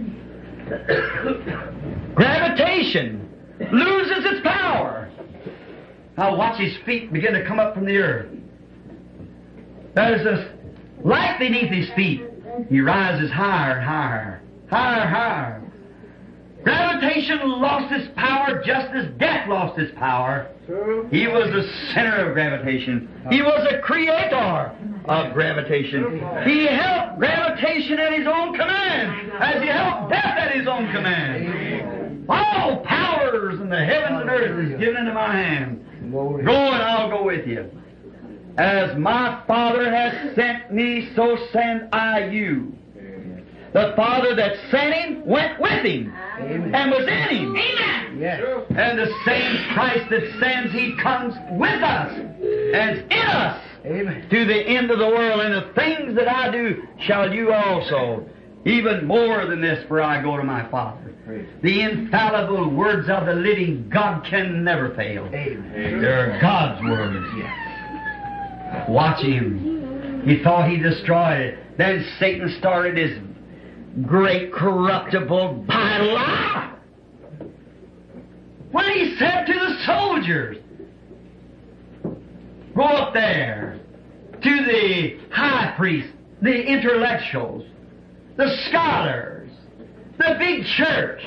Gravitation loses its power. Now watch his feet begin to come up from the earth. There's a light beneath his feet. He rises higher and higher, higher and higher. Gravitation lost its power just as death lost its power. He was the center of gravitation. He was the creator of gravitation. He held gravitation at his own command, as he held death at his own command. All powers in the heavens and earth is given into my hand. Go and I'll go with you. As my Father has sent me, so send I you. The Father that sent him went with him and was in him. Yes. And the same Christ that sends, he comes with us and is in us to the end of the world. And the things that I do shall you also. Even more than this, for I go to my Father. The infallible words of the living God can never fail. They're God's words. Watch him. He thought he destroyed it. Then Satan started his great corruptible lie. When he said to the soldiers, go up there to the high priests, the intellectuals, the scholars, the big church.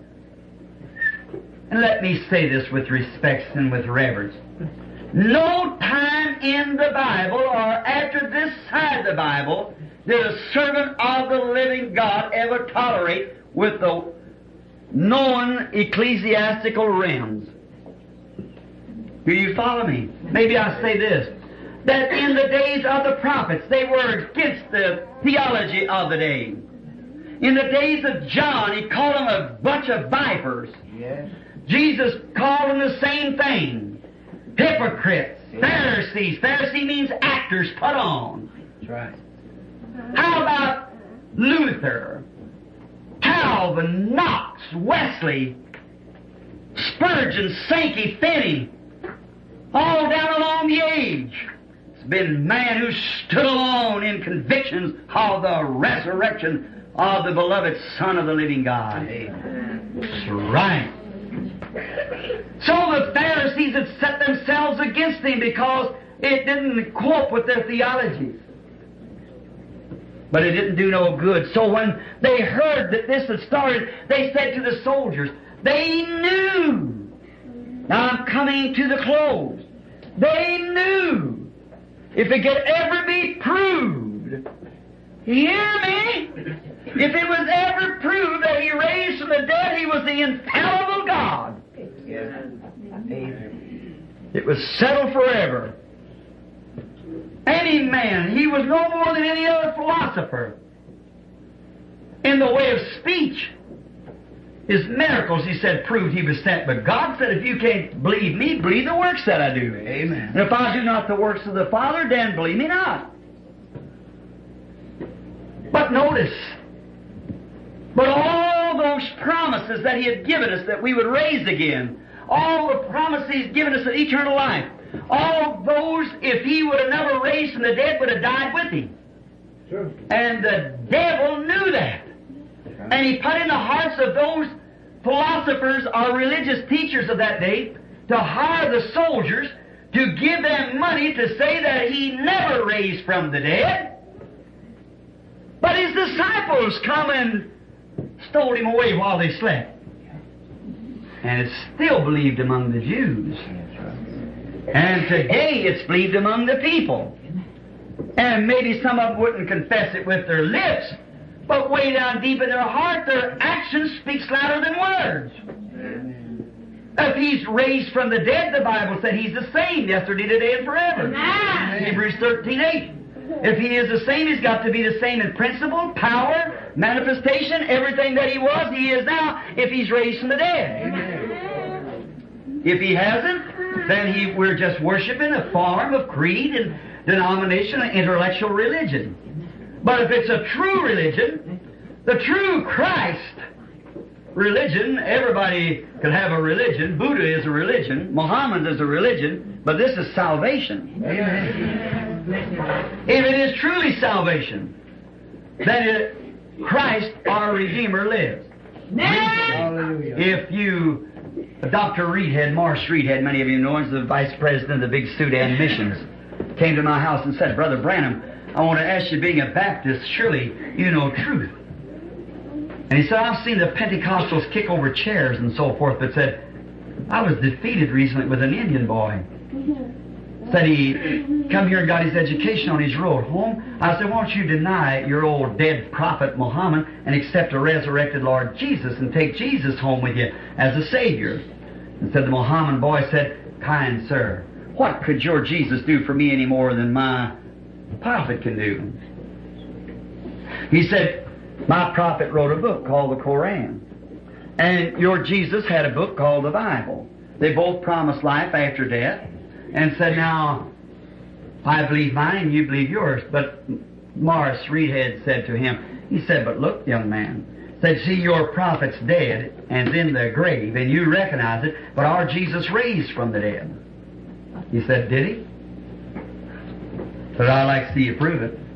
And let me say this with respect and with reverence. No time in the Bible or after this side of the Bible did a servant of the living God ever tolerate with the known ecclesiastical realms. Do you follow me? Maybe I say this. That in the days of the prophets, they were against the theology of the day. In the days of John, he called them a bunch of vipers. Yes. Jesus called them the same thing. Hypocrites, Pharisees. Pharisee means actors put on. That's right. How about Luther, Calvin, Knox, Wesley, Spurgeon, Sankey, Finney, all down along the age? It's been man who stood alone in convictions of the resurrection of the beloved Son of the living God. That's right. So the Pharisees had set themselves against him because it didn't cope with their theologies. But it didn't do no good. So when they heard that this had started, they said to the soldiers, they knew. Now I'm coming to the close. They knew if it could ever be proved, hear me? If it was ever proved that he raised from the dead, he was the infallible God. It was settled forever. Any man, he was no more than any other philosopher in the way of speech. His miracles, he said, proved he was sent. But God said, if you can't believe me, believe the works that I do. Amen. And if I do not the works of the Father, then believe me not. But notice, but all those promises that he had given us that we would raise again, all the promises he's given us of eternal life, all those, if he would have never raised from the dead, would have died with him. Sure. And the devil knew that. And he put in the hearts of those philosophers or religious teachers of that day to hire the soldiers to give them money to say that he never raised from the dead. But his disciples come and stole him away while they slept. And it's still believed among the Jews. And today it's believed among the people. And maybe some of them wouldn't confess it with their lips, but way down deep in their heart, their actions speaks louder than words. If he's raised from the dead, the Bible said he's the same yesterday, today, and forever. Hebrews 13:8. If he is the same, he's got to be the same in principle, power, manifestation, everything that he was, he is now, if he's raised from the dead. If he hasn't, then we're just worshiping a form of creed and denomination and intellectual religion. But if it's a true religion, the true Christ religion, everybody can have a religion. Buddha is a religion. Muhammad is a religion. But this is salvation. Amen. If it is truly salvation, then Christ, our Redeemer, lives. Hallelujah. If you, Dr. Reedhead, Morris Reedhead, many of you know, is the Vice President of the Big Sudan Missions, came to my house and said, Brother Branham, I want to ask you, being a Baptist, surely you know truth. And he said, I've seen the Pentecostals kick over chairs and so forth, but said, I was defeated recently with an Indian boy. Said he come here and got his education on his road home. I said, won't you deny your old dead prophet Muhammad and accept a resurrected Lord Jesus and take Jesus home with you as a Savior? And said the Muhammad boy said, kind sir, what could your Jesus do for me any more than my prophet can do? He said, my prophet wrote a book called the Koran, and your Jesus had a book called the Bible. They both promised life after death, and said, now, I believe mine and you believe yours. But Morris Reedhead said to him, he said, but look, young man, said, see, your prophet's dead and's in the grave, and you recognize it, but our Jesus raised from the dead. He said, did he? But I'd like to see you prove it.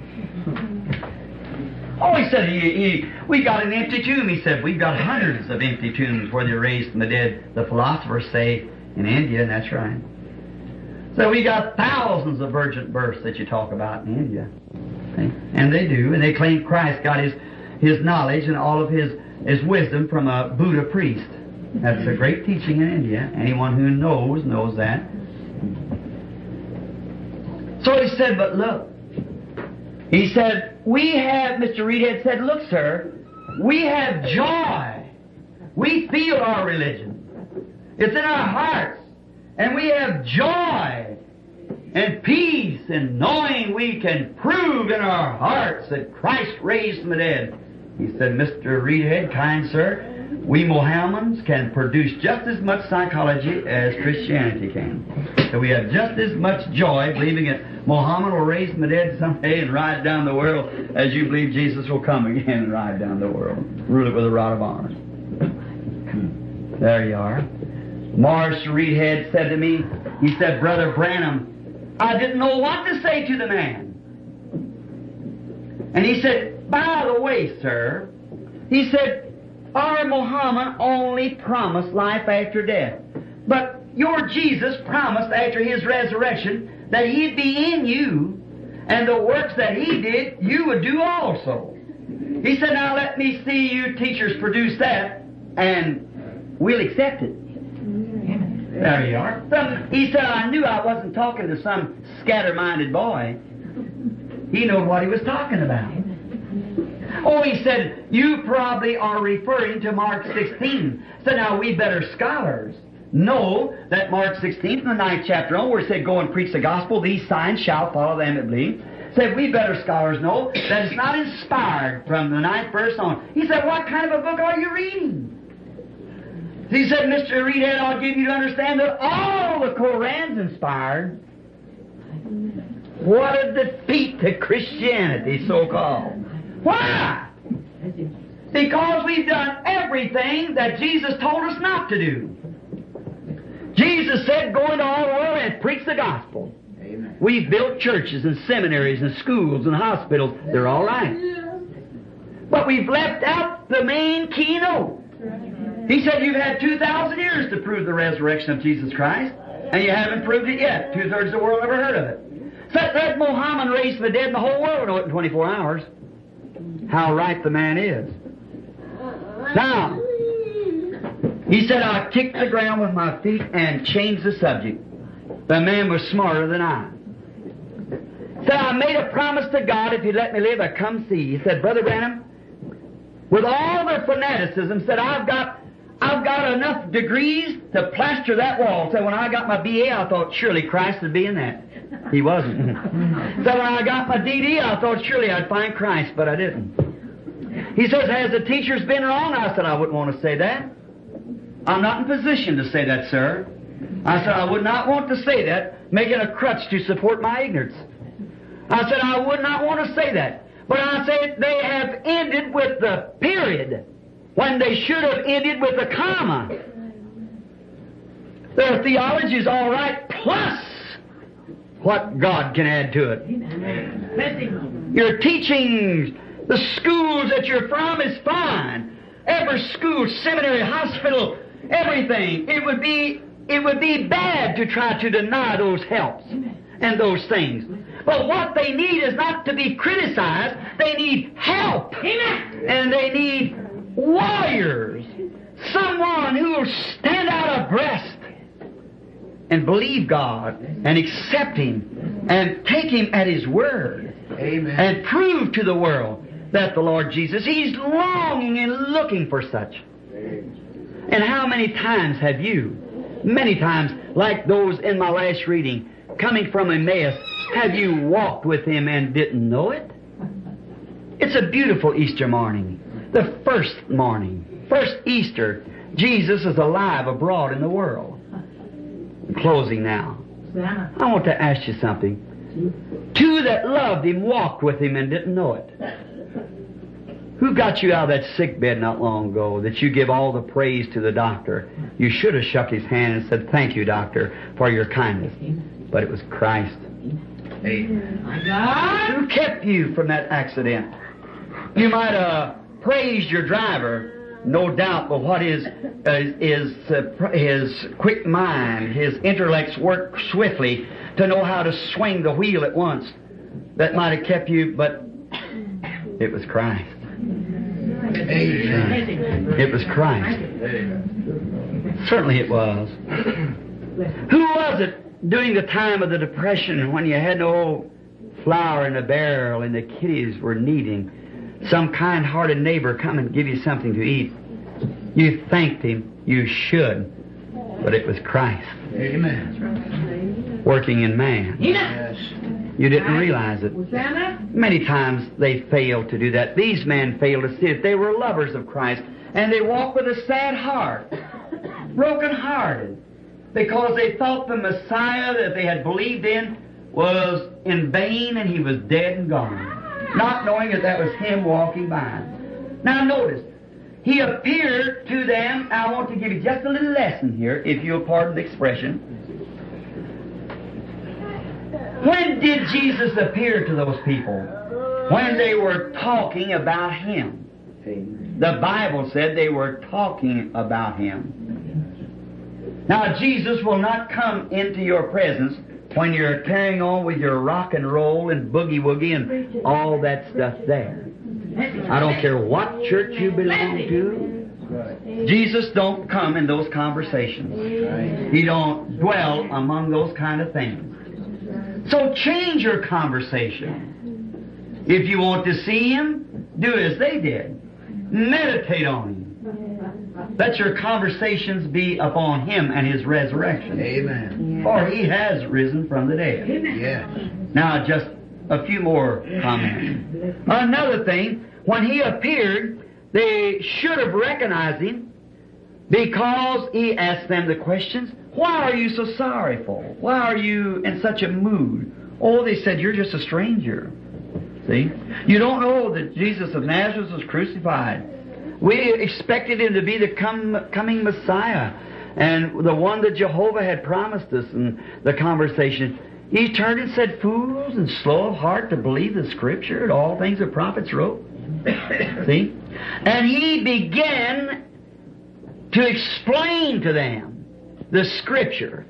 Oh, he said, we got an empty tomb. He said, we've got hundreds of empty tombs where they're raised from the dead, the philosophers say, in India, and that's right. So we got thousands of virgin births that you talk about in India. See? And they do, and they claim Christ got his knowledge and all of his wisdom from a Buddha priest. That's a great teaching in India. Anyone who knows that. So he said, but look. He said, we have, Mr. Reedhead said, look, sir, we have joy. We feel our religion. It's in our hearts. And we have joy and peace in knowing we can prove in our hearts that Christ raised from the dead. He said, Mr. Reedhead, kind sir, we Mohammedans can produce just as much psychology as Christianity can. So we have just as much joy believing that Mohammed will raise from the dead someday and ride down the world as you believe Jesus will come again and ride down the world, rule it with a rod of iron. There you are. Morris Reedhead said to me, he said, Brother Branham, I didn't know what to say to the man. And he said, by the way, sir, he said, our Muhammad only promised life after death. But your Jesus promised after His resurrection that He'd be in you, and the works that He did, you would do also. He said, now let me see you teachers produce that, and we'll accept it. There you are. He said, I knew I wasn't talking to some scatter-minded boy. He knew what he was talking about. Oh, he said, you probably are referring to Mark 16. So now we better scholars know that Mark 16, in the 9th chapter on, where it said, go and preach the gospel, these signs shall follow them that believe. Said, we better scholars know that it's not inspired from the 9th verse on. He said, what kind of a book are you reading? He said, Mr. Reedhead, I'll give you to understand that all the Koran's inspired. What a defeat to Christianity, so-called. Why? Because we've done everything that Jesus told us not to do. Jesus said, go into all the world and preach the gospel. Amen. We've built churches and seminaries and schools and hospitals. They're all right. But we've left out the main keynote. He said, you've had 2,000 years to prove the resurrection of Jesus Christ, and you haven't proved it yet. 2/3 of the world never heard of it. So that Muhammad raised from the dead, and the whole world know it in 24 hours. How right the man is. Now, he said, I kicked the ground with my feet and changed the subject. The man was smarter than I. Said, I made a promise to God, if He'd let me live, I'd come see. He said, Brother Branham, with all their fanaticism, said, I've got enough degrees to plaster that wall. So when I got my BA, I thought surely Christ would be in that. He wasn't. So when I got my DD, I thought surely I'd find Christ, but I didn't. He says, has the teacher's been wrong? I said, I wouldn't want to say that. I'm not in position to say that, sir. I said, I would not want to say that, making a crutch to support my ignorance. I said, I would not want to say that. But I said, they have ended with the period when they should have ended with a comma. Their theology is all right, plus what God can add to it. Your teachings, the schools that you're from is fine. Every school, seminary, hospital, everything. It would be bad to try to deny those helps and those things. But what they need is not to be criticized. They need help. And they need warriors. Someone who will stand out abreast and believe God and accept Him and take Him at His word. Amen. And prove to the world that the Lord Jesus, He's longing and looking for such. And how many times have you, many times, like those in my last reading, coming from Emmaus, have you walked with Him and didn't know it? It's a beautiful Easter morning. The first morning, first Easter, Jesus is alive abroad in the world. I'm closing now. I want to ask you something. Two that loved Him walked with Him and didn't know it. Who got you out of that sick bed not long ago that you give all the praise to the doctor? You should have shook his hand and said, thank you, doctor, for your kindness. But it was Christ. Who kept you from that accident? You might have praised your driver, no doubt, but what his quick mind, his intellects work swiftly to know how to swing the wheel at once. That might have kept you, but it was Christ. It was Christ. Certainly it was. Who was it during the time of the Depression when you had no flour in a barrel and the kiddies were needing some kind-hearted neighbor come and give you something to eat? You thanked Him. You should. But it was Christ. Amen. Working in man. Yes. You didn't realize it. Many times they failed to do that. These men failed to see it. They were lovers of Christ. And they walked with a sad heart. Broken-hearted. Because they thought the Messiah that they had believed in was in vain and He was dead and gone. Not knowing that was Him walking by. Now notice, He appeared to them. I want to give you just a little lesson here, if you'll pardon the expression. When did Jesus appear to those people? When they were talking about Him. The Bible said they were talking about Him. Now, Jesus will not come into your presence when you're carrying on with your rock and roll and boogie-woogie and all that stuff there. I don't care what church you belong to. Jesus don't come in those conversations. He don't dwell among those kind of things. So change your conversation. If you want to see Him, do as they did. Meditate on Him. Let your conversations be upon Him and His resurrection. Amen. For He has risen from the dead. Yes. Now, just a few more comments. Another thing, when He appeared, they should have recognized Him because He asked them the questions. Why are you so sorrowful? Why are you in such a mood? Oh, they said, you're just a stranger. See? You don't know that Jesus of Nazareth was crucified. We expected Him to be the coming Messiah and the one that Jehovah had promised us in the conversation. He turned and said, fools and slow of heart to believe the Scripture and all things the prophets wrote. See? And He began to explain to them the Scripture.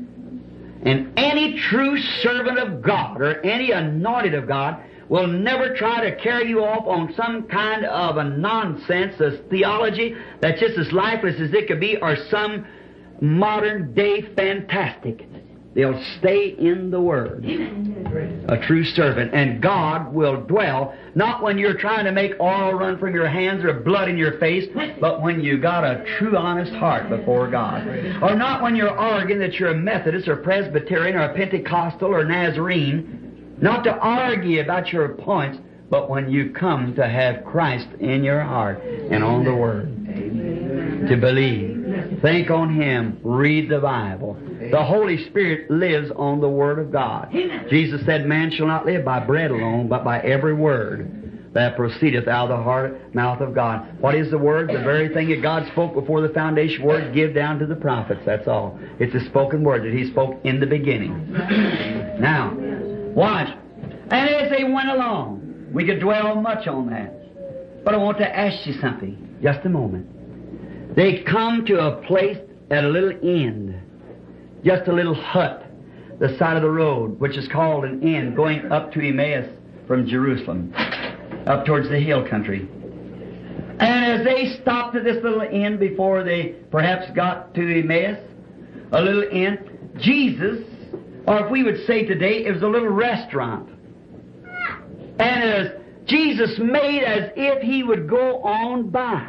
And any true servant of God or any anointed of God will never try to carry you off on some kind of a nonsense, a theology that's just as lifeless as it could be, or some modern day fantastic. They'll stay in the Word. A true servant. And God will dwell, not when you're trying to make oil run from your hands or blood in your face, but when you got a true honest heart before God. Or not when you're arguing that you're a Methodist or Presbyterian or a Pentecostal or Nazarene. Not to argue about your points, but when you come to have Christ in your heart and on the Word. To believe. Think on Him. Read the Bible. The Holy Spirit lives on the Word of God. Jesus said, man shall not live by bread alone, but by every word that proceedeth out of the mouth of God. What is the Word? The very thing that God spoke before the foundation word give down to the prophets. That's all. It's a spoken word that He spoke in the beginning. Now, watch. And as they went along, we could dwell much on that. But I want to ask you something. Just a moment. They come to a place at a little inn. Just a little hut, the side of the road, which is called an inn, going up to Emmaus from Jerusalem, up towards the hill country. And as they stopped at this little inn before they perhaps got to Emmaus, a little inn, Jesus, or if we would say today, it was a little restaurant. And as Jesus made as if He would go on by.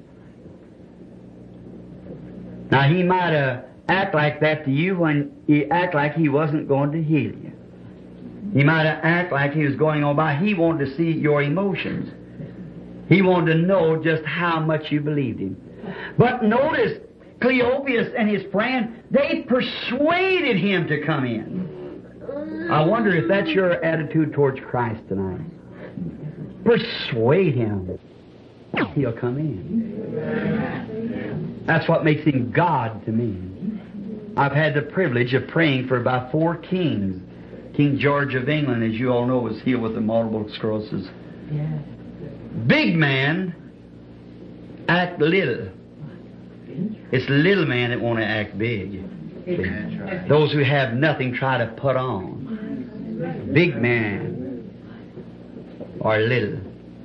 Now He might act like that to you when He act like He wasn't going to heal you. He might act like He was going on by. He wanted to see your emotions. He wanted to know just how much you believed Him. But notice, Cleopas and his friend, they persuaded Him to come in. I wonder if that's your attitude towards Christ tonight. Persuade Him. He'll come in. That's what makes Him God to me. I've had the privilege of praying for about 4 kings. King George of England, as you all know, was healed with the multiple sclerosis. Big man act little. It's little man that want to act big. Those who have nothing try to put on. Big man or little.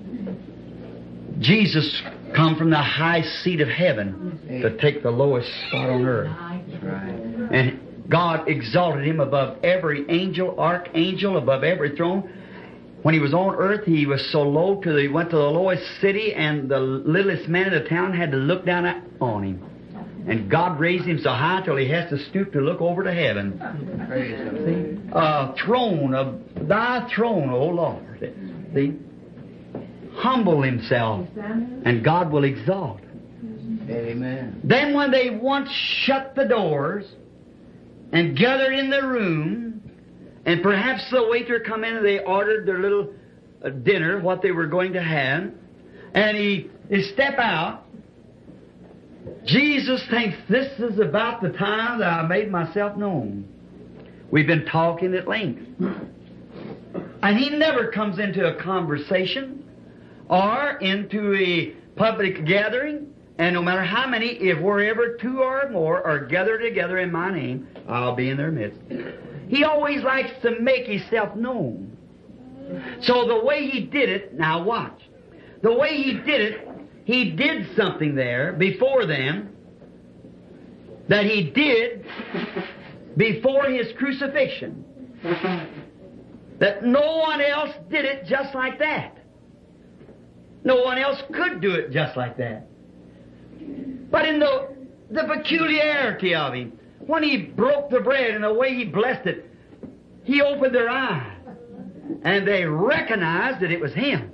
Jesus come from the high seat of heaven to take the lowest spot on earth. And God exalted Him above every angel, archangel, above every throne. When He was on earth, He was so low till He went to the lowest city, and the littlest man in the town had to look down on Him. And God raised Him so high till He has to stoop to look over to heaven. See? Throne of Thy throne, O Lord. See? Humble Himself, and God will exalt. Amen. Then when they once shut the doors and gathered in the room, and perhaps the waiter come in and they ordered their little dinner, what they were going to have, and he step out, Jesus thinks, this is about the time that I made myself known. We've been talking at length. And He never comes into a conversation or into a public gathering, and no matter how many, if wherever 2 or more are gathered together in My name, I'll be in their midst. He always likes to make Himself known. So the way He did it, now watch. The way He did it, He did something there before them that He did before His crucifixion. That no one else did it just like that. No one else could do it just like that. But in the peculiarity of Him, when He broke the bread and the way He blessed it, He opened their eyes. And they recognized that it was Him.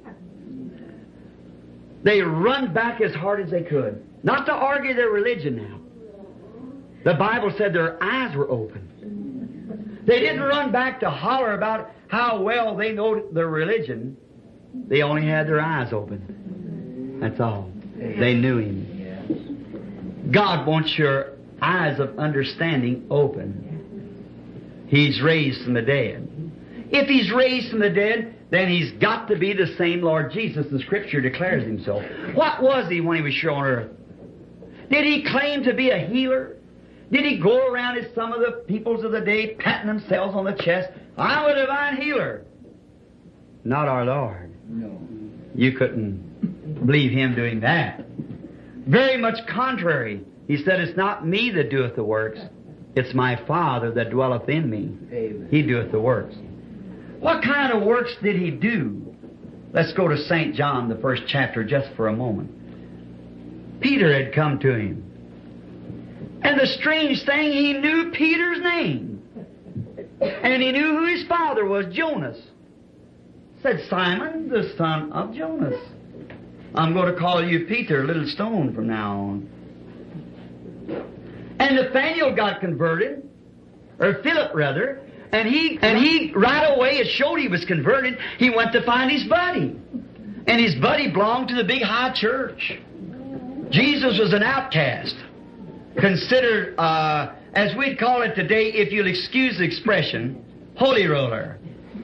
They run back as hard as they could. Not to argue their religion now. The Bible said their eyes were open. They didn't run back to holler about how well they know their religion. They only had their eyes open. That's all. They knew Him. God wants your eyes of understanding open. He's raised from the dead. If He's raised from the dead, then He's got to be the same Lord Jesus. The Scripture declares Him so. What was He when He was here on earth? Did He claim to be a healer? Did He go around as some of the peoples of the day patting themselves on the chest? I'm a divine healer. Not our Lord. No. You couldn't believe Him doing that. Very much contrary. He said, it's not me that doeth the works. It's My Father that dwelleth in me. Amen. He doeth the works. What kind of works did He do? Let's go to St. John, the 1st chapter, just for a moment. Peter had come to Him. And the strange thing, He knew Peter's name. And He knew who his father was, Jonas. Said, Simon, the son of Jonas. I'm going to call you Peter, little stone, from now on. And Nathaniel got converted, or Philip rather, and he right away, it showed he was converted, he went to find his buddy. And his buddy belonged to the big high church. Jesus was an outcast, considered, as we'd call it today, if you'll excuse the expression, holy roller.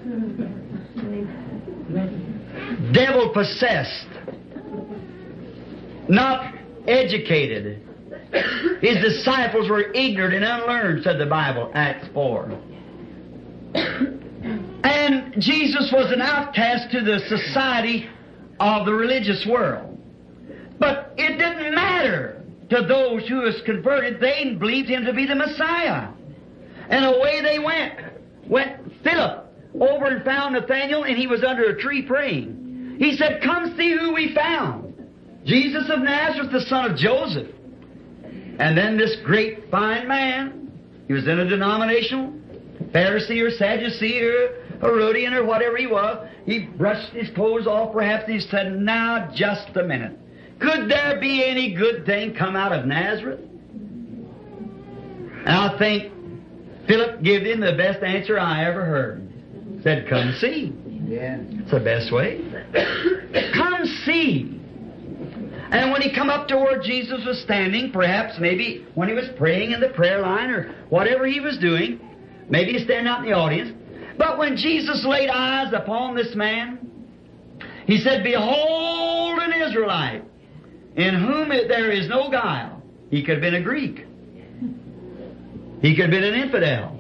Devil possessed. Not educated. His disciples were ignorant and unlearned, said the Bible, Acts 4. And Jesus was an outcast to the society of the religious world. But it didn't matter to those who was converted. They believed Him to be the Messiah. And away they went. Went Philip over and found Nathaniel, and he was under a tree praying. He said, "Come see who we found. Jesus of Nazareth, the son of Joseph." And then this great fine man, he was in a denominational, Pharisee or Sadducee or Herodian or whatever he was, he brushed his clothes off perhaps, and he said, "Now just a minute. Could there be any good thing come out of Nazareth?" And I think Philip gave him the best answer I ever heard. Said, "Come see." Yeah. It's the best way. Come see. And when he come up to where Jesus was standing, perhaps maybe when he was praying in the prayer line or whatever he was doing, maybe he's standing out in the audience, but when Jesus laid eyes upon this man, He said, "Behold an Israelite, in whom there is no guile." He could have been a Greek. He could have been an infidel.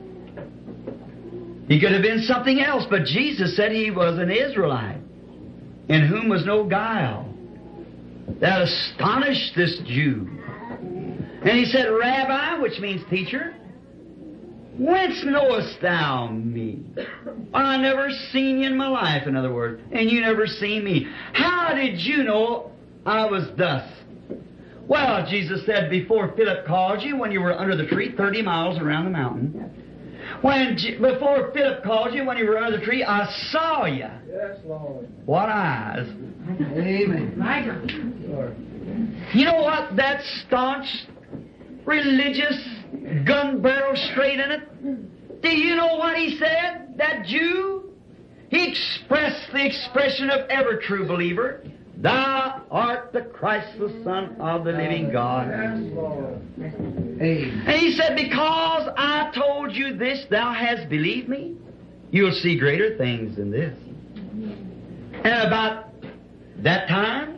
He could have been something else, but Jesus said he was an Israelite, in whom was no guile. That astonished this Jew. And he said, "Rabbi," which means teacher, "whence knowest thou me?" I never seen you in my life, in other words, and you never seen me. How did you know I was thus? Well, Jesus said, before Philip called you, when you were under the tree, 30 miles around the mountain, before Philip called you, when you were under the tree, I saw you. Yes, Lord. What eyes? Amen. Lord. You know what? That staunch, religious, gun barrel straight in it. Do you know what he said? That Jew? He expressed the expression of every true believer. "Thou art the Christ, the Son of the living God." Yes, Lord. Amen. And he said, "Because I told you this, thou hast believed me. You'll see greater things than this." And about that time,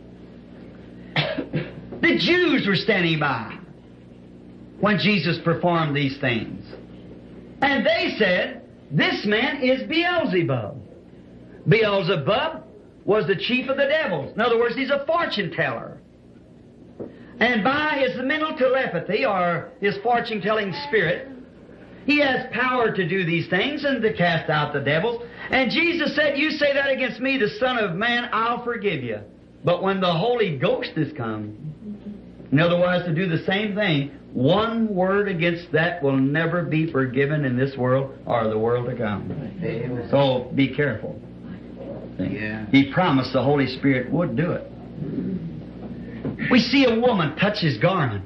the Jews were standing by when Jesus performed these things. And they said, "This man is Beelzebub." Beelzebub was the chief of the devils. In other words, he's a fortune teller. And by his mental telepathy, or his fortune-telling spirit, he has power to do these things and to cast out the devils. And Jesus said, "You say that against me, the Son of Man, I'll forgive you. But when the Holy Ghost has come," in other words, to do the same thing, one word against that will never be forgiven in this world or the world to come. Amen. So be careful. Yeah. He promised the Holy Spirit would do it. We see a woman touch his garment.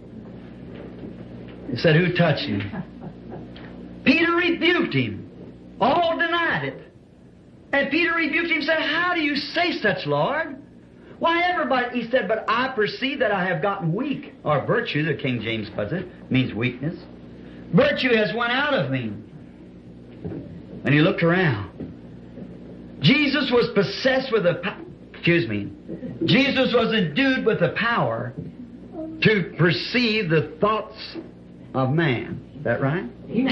He said, "Who touched him?" Peter rebuked him. All denied it. And Peter rebuked him and said, "How do you say such, Lord?" "Why, everybody," he said, "but I perceive that I have gotten weak." Or virtue, the King James puts it, means weakness. "Virtue has went out of me." And he looked around. Jesus was possessed with Jesus was endued with the power to perceive the thoughts of man. Is that right?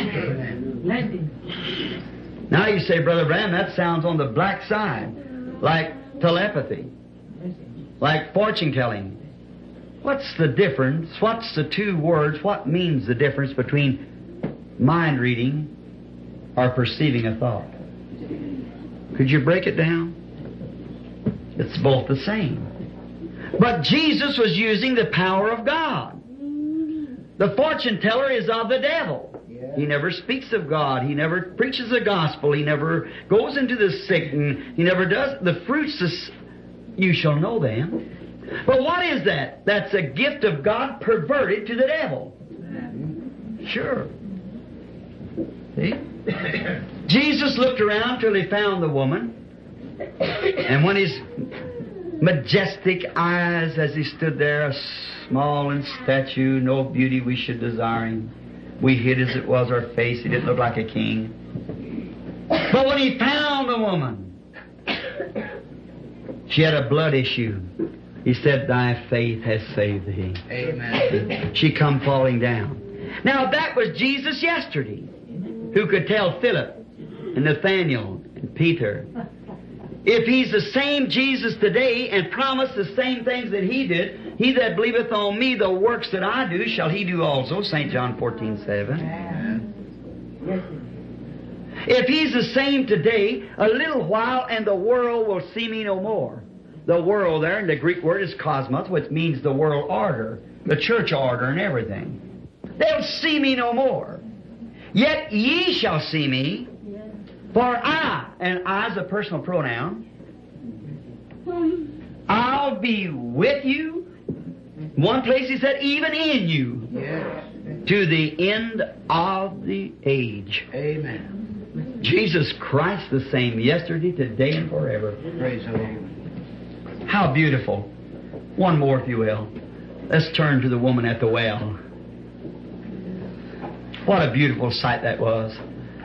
Now you say, "Brother Branham, that sounds on the black side, like telepathy, like fortune telling." What's the difference? What's the two words? What means the difference between mind reading or perceiving a thought? Could you break it down? It's both the same. But Jesus was using the power of God. The fortune teller is of the devil. Yeah. He never speaks of God. He never preaches the gospel. He never goes into the sick. And he never does. The fruits, you shall know them. But what is that? That's a gift of God perverted to the devil. Sure. See? Jesus looked around till he found the woman. And when his majestic eyes, as he stood there, small in statue, no beauty we should desire him, we hid as it was our face, he didn't look like a king. But when he found the woman, she had a blood issue. He said, thy faith has saved thee. Amen. She come falling down. Now that was Jesus yesterday, who could tell Philip and Nathaniel and Peter, if he's the same Jesus today and promised the same things that he did, he that believeth on me, the works that I do, shall he do also. St. John 14:7. If he's the same today, a little while and the world will see me no more. The world there, in the Greek word, is cosmos, which means the world order, the church order and everything. They'll see me no more. Yet ye shall see me, for I, and I is a personal pronoun, I'll be with you. One place he said, even in you, Yes. to the end of the age. Amen. Jesus Christ the same yesterday, today, and forever. Praise the Lord. How beautiful. One more, if you will. Let's turn to the woman at the well. What a beautiful sight that was.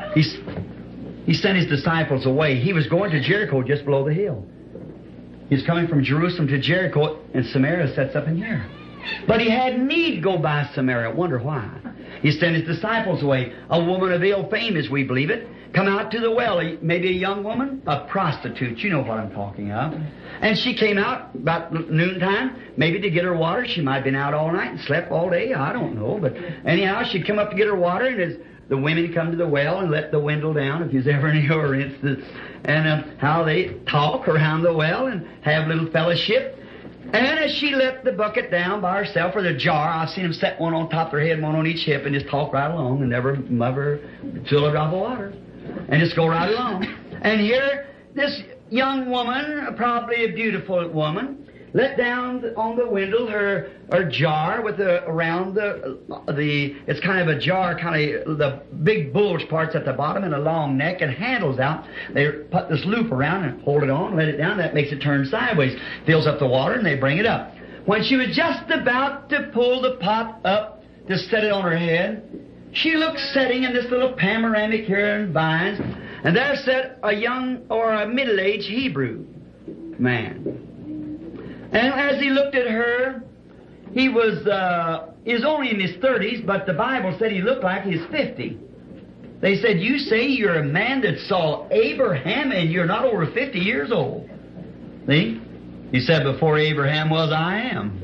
He sent his disciples away. He was going to Jericho just below the hill. He's coming from Jerusalem to Jericho, and Samaria sets up in here. But he had need to go by Samaria. Wonder why. He sent his disciples away. A woman of ill fame, as we believe it, come out to the well. Maybe a young woman, a prostitute. You know what I'm talking of. And she came out about noontime, maybe to get her water. She might have been out all night and slept all day. I don't know. But anyhow, she'd come up to get her water, and as the women come to the well and let the window down, if you've ever in your instance, and how they talk around the well and have little fellowship. And as she let the bucket down by herself, or the jar, I've seen them set one on top of their head, one on each hip, and just talk right along and never fill a drop of water. And just go right along. And here, this young woman, probably a beautiful woman, let down on the window her jar with around the it's kind of a jar, kind of the big bulge parts at the bottom and a long neck and handles out. They put this loop around and hold it on, let it down. That makes it turn sideways. Fills up the water and they bring it up. When she was just about to pull the pot up to set it on her head, she looked setting in this little panoramic here in vines, and there sat a young or a middle-aged Hebrew man. And as he looked at her, he was only in his 30s, but the Bible said he looked like he was 50. They said, you say you're a man that saw Abraham and you're not over 50 years old. See? He said, before Abraham was, I am.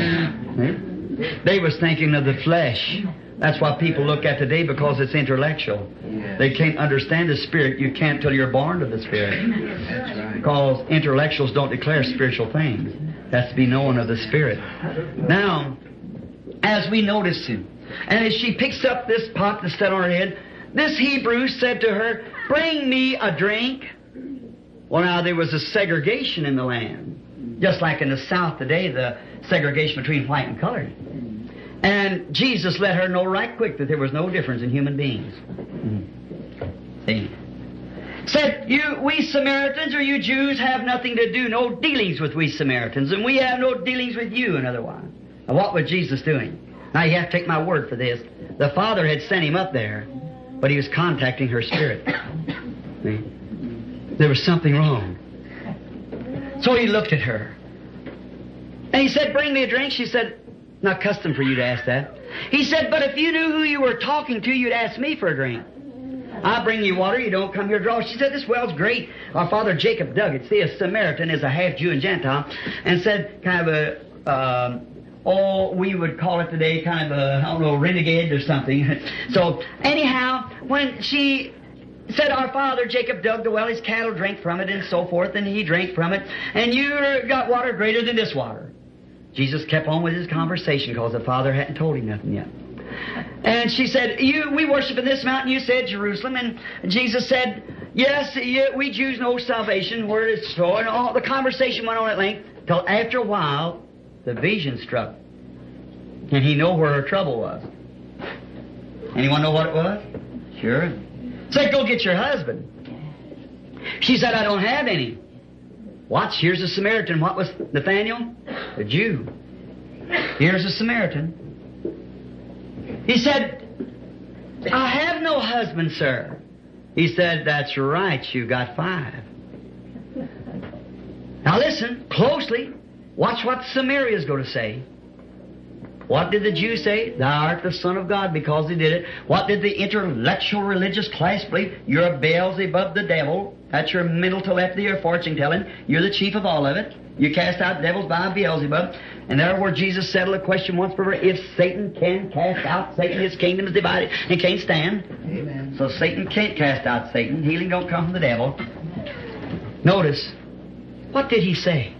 Amen. They was thinking of the flesh. That's what people look at today, because it's intellectual. Yes. They can't understand the Spirit. You can't till you're born to the Spirit. That's right. Because intellectuals don't declare spiritual things. That's to be known of the Spirit. Now, as we notice him, and as she picks up this pot to set on her head, this Hebrew said to her, bring me a drink. Well, now, there was a segregation in the land. Just like in the South today, the segregation between white and colored. And Jesus let her know right quick that there was no difference in human beings. See? Said, we Samaritans or you Jews have nothing to do, no dealings with we Samaritans, and we have no dealings with you and otherwise. Now what was Jesus doing? Now you have to take my word for this. The Father had sent him up there, but he was contacting her spirit. See? There was something wrong. So he looked at her. And he said, bring me a drink. She said, not custom for you to ask that. He said, but if you knew who you were talking to, you'd ask me for a drink. I bring you water, you don't come here to draw. She said, this well's great. Our father Jacob dug it. See, a Samaritan is a half Jew and Gentile, and said kind of we would call it today kind of a, I don't know, renegade or something. So anyhow, when she said our father Jacob dug the well, his cattle drank from it and so forth, and he drank from it, and you got water greater than this water. Jesus kept on with his conversation because the Father hadn't told him nothing yet. And she said, we worship in this mountain, you said Jerusalem. And Jesus said, yes, we Jews know salvation, where it's so. And all the conversation went on at length. till after a while the vision struck. And he knew where her trouble was. Anyone know what it was? Sure. Said, go get your husband. She said, I don't have any. Watch, here's a Samaritan. What was Nathaniel? A Jew. Here's a Samaritan. He said, I have no husband, sir. He said, that's right, you got 5. Now listen closely. Watch what Samaria is going to say. What did the Jew say? Thou art the Son of God, because he did it. What did the intellectual religious class believe? You're a Beelzebub the devil. That's your mental telepathy or fortune telling. You're the chief of all of it. You cast out devils by Beelzebub. And there where Jesus settled a question once for if Satan can cast out Satan, his kingdom is divided and can't stand. Amen. So Satan can't cast out Satan. Healing don't come from the devil. Notice, what did he say?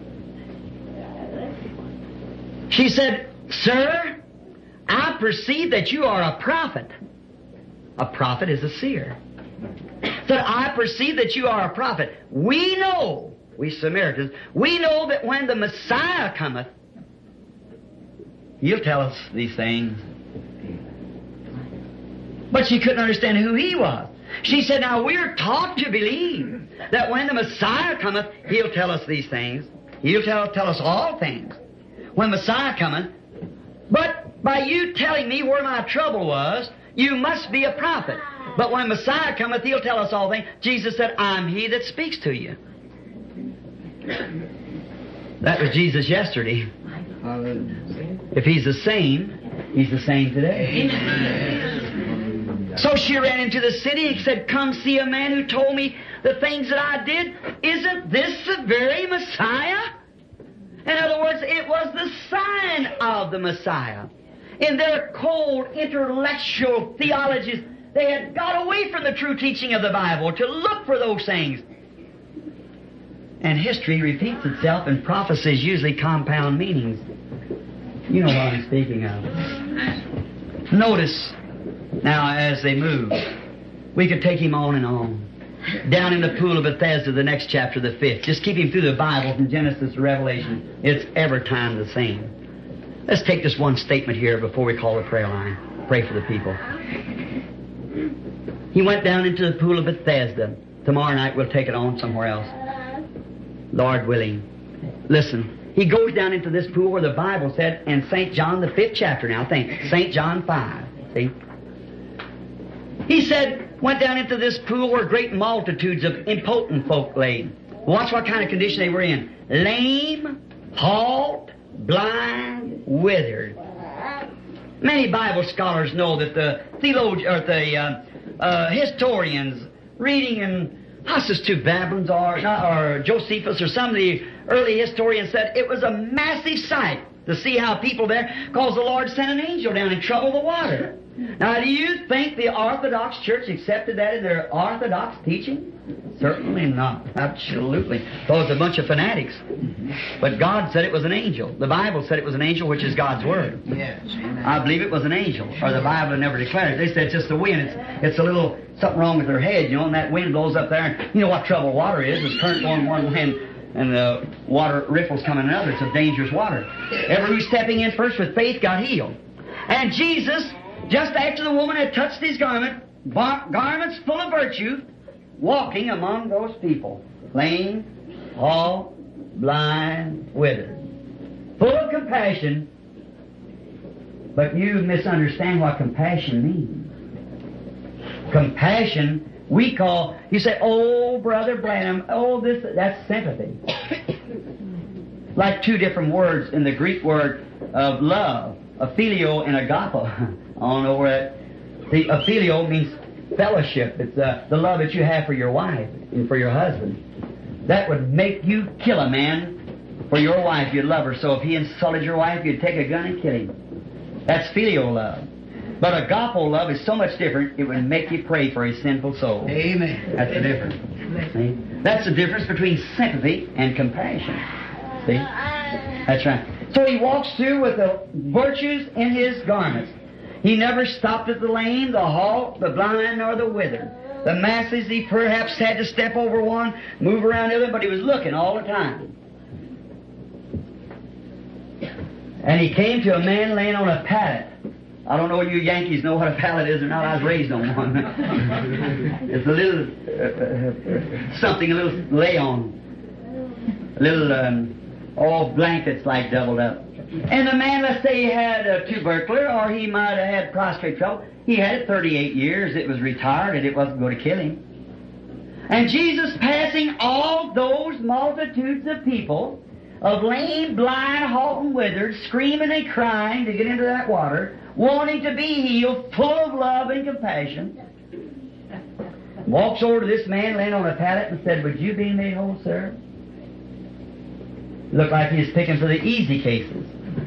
She said, Sir, I perceive that you are a prophet. A prophet is a seer. Said, I perceive that you are a prophet. We know, we Samaritans, we know that when the Messiah cometh, He'll tell us these things. But she couldn't understand who He was. She said, now we're taught to believe that when the Messiah cometh, He'll tell us these things. He'll tell us all things. When Messiah cometh, but by you telling me where my trouble was, you must be a prophet. But when Messiah cometh, He'll tell us all things. Jesus said, I'm He that speaks to you. That was Jesus yesterday. If He's the same, He's the same today. So she ran into the city and said, come see a man who told me the things that I did. Isn't this the very Messiah? In other words, it was the sign of the Messiah. In their cold intellectual theologies, they had got away from the true teaching of the Bible to look for those things. And history repeats itself, and prophecies usually compound meanings. You know what I'm speaking of. Notice, now as they move, we could take him on and on. Down in the pool of Bethesda, the next chapter, the 5th. Just keep him through the Bible from Genesis to Revelation. It's every time the same. Let's take this one statement here before we call the prayer line. Pray for the people. He went down into the pool of Bethesda. Tomorrow night we'll take it on somewhere else. Lord willing. Listen. He goes down into this pool where the Bible said in St. John, the 5th chapter now. Think. St. John 5. See? He said, went down into this pool where great multitudes of impotent folk lay. Watch what kind of condition they were in. Lame, halt, blind, withered. Many Bible scholars know that the theologians, or the historians reading in Hussus to Babylon's or Josephus or some of the early historians said it was a massive sight to see how people there, because the Lord sent an angel down and troubled the water. Now, do you think the Orthodox Church accepted that in their Orthodox teaching? Certainly not. Absolutely. So it's a bunch of fanatics. But God said it was an angel. The Bible said it was an angel, which is God's Word. Yes. Amen. I believe it was an angel, or the Bible never declared it. They said it's just the wind. It's a little something wrong with their head, you know, and that wind blows up there. And you know what trouble water is? It's current going one way and the water ripples coming another. It's a dangerous water. Every stepping in first with faith got healed. And Jesus, just after the woman had touched His garment, garments full of virtue, walking among those people, lame, halt, blind, withered, full of compassion. But you misunderstand what compassion means. Compassion, we call, you say, oh, Brother Branham, oh, that's sympathy. Like two different words in the Greek word of love, phileo and agapo. I don't know where that, the phileo means fellowship. It's the love that you have for your wife and for your husband. That would make you kill a man for your wife. You'd love her. So if he insulted your wife, you'd take a gun and kill him. That's filial love. But agapo love is so much different, it would make you pray for his sinful soul. Amen. That's the difference. See? That's the difference between sympathy and compassion. See? That's right. So he walks through with the virtues in his garments. He never stopped at the lame, the halt, the blind, nor the withered. The masses, he perhaps had to step over one, move around the other, but he was looking all the time. And he came to a man laying on a pallet. I don't know you Yankees know what a pallet is or not. I was raised on one. It's a little something, a little lay on. A little all blankets like doubled up. And the man, let's say he had a tubercular, or he might have had prostrate trouble. He had it 38 years. It was retired, and it wasn't going to kill him. And Jesus, passing all those multitudes of people, of lame, blind, halt, and withered, screaming and crying to get into that water, wanting to be healed, full of love and compassion, walks over to this man laying on a pallet and said, "Would you be made whole, sir?" Looked like he was picking for the easy cases.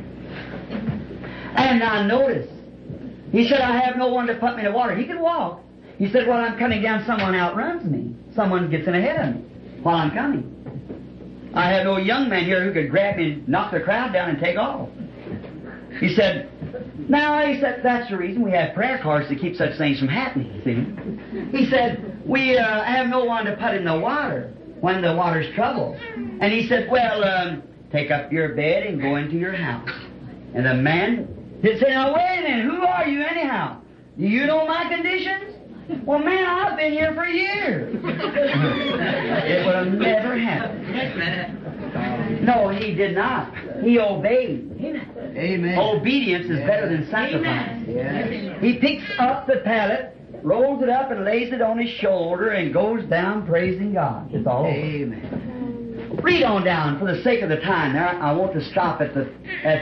And now notice, he said, "I have no one to put me in the water." He could walk. He said, "While I'm coming down, someone outruns me. Someone gets in ahead of me while I'm coming. I have no young man here who could grab me and knock the crowd down and take off." He said, that's the reason we have prayer cards to keep such things from happening, see. He said, "We have no one to put in the water when the water's troubled." And he said, "Well, take up your bed and go into your house." And the man did say, "Now wait a minute, who are you anyhow? Do you know my conditions?" "Well, man, I've been here for years." It would have never happened. No, he did not. He obeyed. Amen. Obedience is better than sacrifice. Yes. He picks up the pallet, rolls it up, and lays it on his shoulder, and goes down praising God. It's all over. Amen. Read on down for the sake of the time. There, I want to stop at the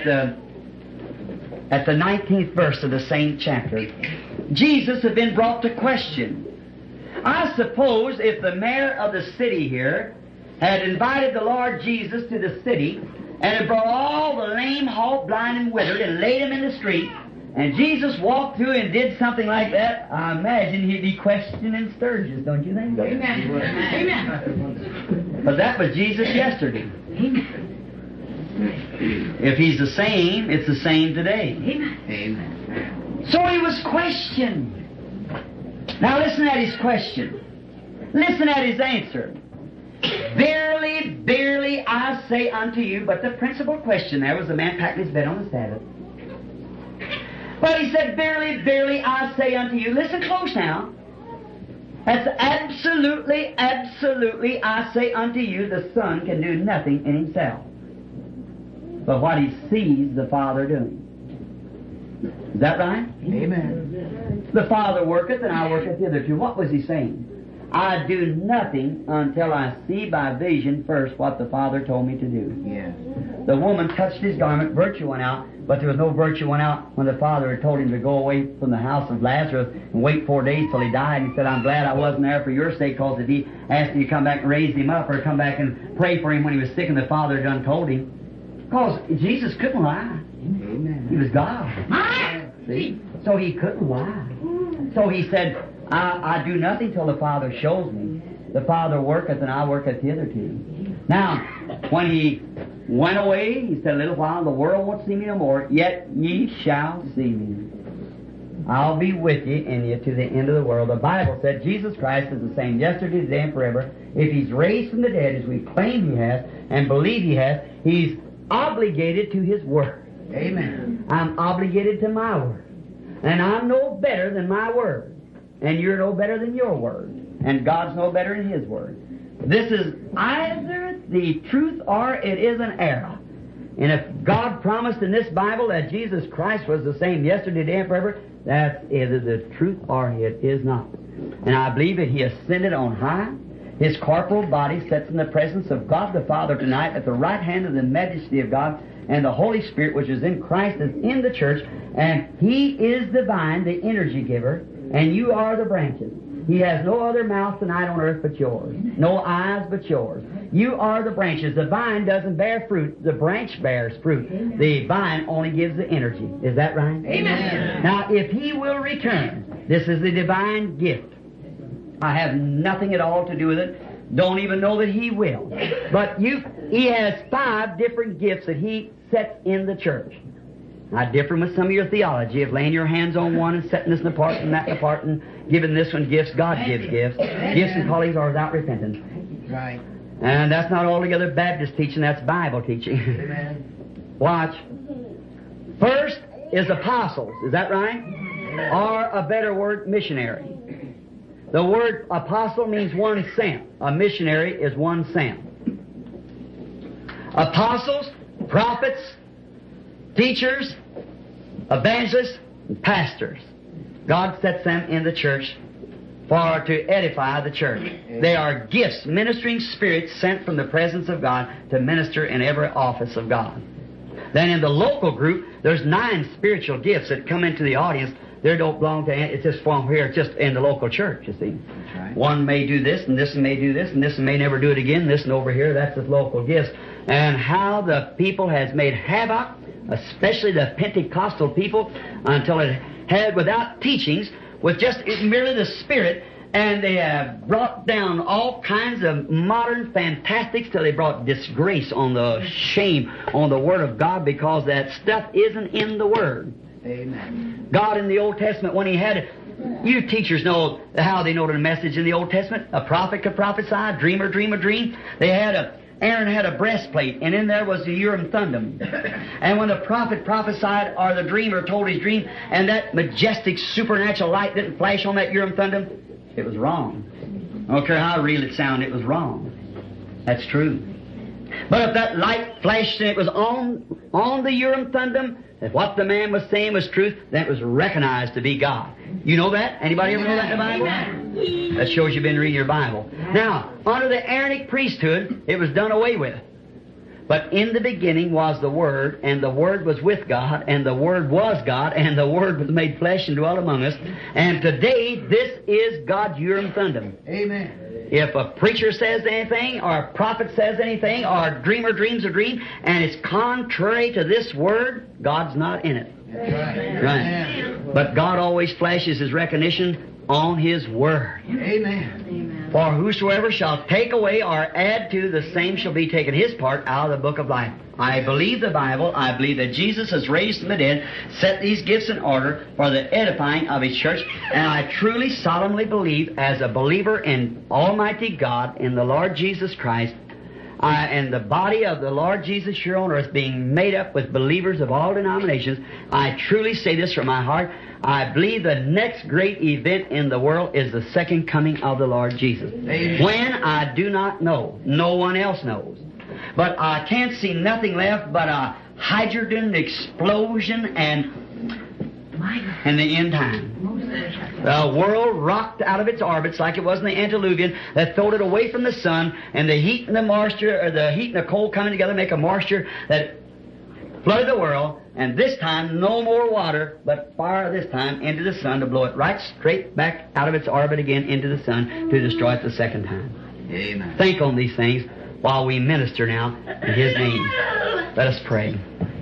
19th verse of the same chapter. Jesus had been brought to question. I suppose if the mayor of the city here had invited the Lord Jesus to the city and had brought all the lame, halt, blind, and withered and laid them in the street, and Jesus walked through and did something like that, I imagine he'd be questioning Sturgis, don't you think? Amen. Amen. But that was Jesus yesterday. If he's the same, it's the same today. Amen. So he was questioned. Now listen at his question. Listen at his answer. "Verily, verily, I say unto you," but the principal question there was the man packing his bed on the Sabbath. But he said, "Verily, verily, I say unto you." Listen close now. That's absolutely, absolutely, I say unto you, the Son can do nothing in himself but what he sees the Father doing. Is that right? Amen. "The Father worketh, and I worketh hitherto." What was he saying? I do nothing until I see by vision first what the Father told me to do. Yes. The woman touched his garment, virtue went out, but there was no virtue went out when the Father had told him to go away from the house of Lazarus and wait 4 days till he died. And he said, "I'm glad I wasn't there for your sake, because if he asked me to come back and raise him up or come back and pray for him when he was sick and the Father had done told him." Because Jesus couldn't lie. Amen. He was God. See? So he couldn't lie. So he said, I do nothing till the Father shows me. The Father worketh, and I worketh hitherto. Now, when he went away, he said, "A little while, the world won't see me no more, yet ye shall see me. I'll be with you and you to the end of the world." The Bible said Jesus Christ is the same yesterday, today, and forever. If he's raised from the dead, as we claim he has, and believe he has, he's obligated to his word. Amen. I'm obligated to my word. And I'm no better than my word. And you're no better than your word. And God's no better than his word. This is either the truth or it is an error. And if God promised in this Bible that Jesus Christ was the same yesterday, today, and forever, that's either the truth or it is not. And I believe that he ascended on high. His corporal body sits in the presence of God the Father tonight at the right hand of the majesty of God, and the Holy Spirit, which is in Christ, is in the church, and he is the vine, the energy giver, and you are the branches. He has no other mouth tonight on earth but yours, no eyes but yours. You are the branches. The vine doesn't bear fruit. The branch bears fruit. The vine only gives the energy. Is that right? Amen. Now, if he will return, this is the divine gift. I have nothing at all to do with it. Don't even know that he will. But he has 5 different gifts that he sets in the church. I differ with some of your theology of laying your hands on one and setting this apart and that apart and giving this one gifts. God gives gifts. Gifts and callings are without repentance. Right. And that's not altogether Baptist teaching, that's Bible teaching. Amen. Watch. First is apostles. Is that right? Or a better word, missionary. The word apostle means one sent. A missionary is one sent. Apostles, prophets, teachers, evangelists, and pastors. God sets them in the church to edify the church. They are gifts, ministering spirits sent from the presence of God to minister in every office of God. Then in the local group, there's 9 spiritual gifts that come into the audience. They don't belong to, it's just from here, it's just in the local church, you see. Right. One may do this, and this may do this, and this may never do it again, this and over here, that's the local gifts. And how the people has made havoc, especially the Pentecostal people, until it had, without teachings, with just merely the Spirit, and they have brought down all kinds of modern fantastics till they brought disgrace on the shame on the Word of God, because that stuff isn't in the Word. Amen. God in the Old Testament, when He had, you teachers know how they noted a message in the Old Testament. A prophet could prophesy, a dreamer dream a dream. Aaron had a breastplate, and in there was the Urim Thummim. And when the prophet prophesied, or the dreamer told his dream, and that majestic supernatural light didn't flash on that Urim Thummim, it was wrong. I don't care how real it sounded, it was wrong. That's true. But if that light flashed and it was on the Urim Thummim, if what the man was saying was truth, then it was recognized to be God. You know that? Anybody ever know that in the Bible? That shows you've been reading your Bible. Now, under the Aaronic priesthood, it was done away with. But in the beginning was the Word, and the Word was with God, and the Word was God, and the Word was made flesh and dwelt among us. And today, this is God's Urim Thummim. Amen. If a preacher says anything, or a prophet says anything, or a dreamer dreams a dream, and it's contrary to this Word, God's not in it. That's right. Right. But God always flashes His recognition on His Word. Amen. For whosoever shall take away or add to, the same shall be taken his part out of the book of life. I believe the Bible. I believe that Jesus has raised from the dead, set these gifts in order for the edifying of His church. And I truly, solemnly believe, as a believer in Almighty God, in the Lord Jesus Christ, and the body of the Lord Jesus here on earth being made up with believers of all denominations, I truly say this from my heart. I believe the next great event in the world is the second coming of the Lord Jesus. Amen. When, I do not know. No one else knows. But I can't see nothing left but a hydrogen explosion and the end time. The world rocked out of its orbits like it was in the antediluvian, that throwed it away from the sun, and the heat and the moisture, or the heat and the cold coming together make a moisture that flooded the world. And this time, no more water, but fire this time into the sun to blow it right straight back out of its orbit again into the sun to destroy it the second time. Amen. Think on these things while we minister now in His name. Let us pray.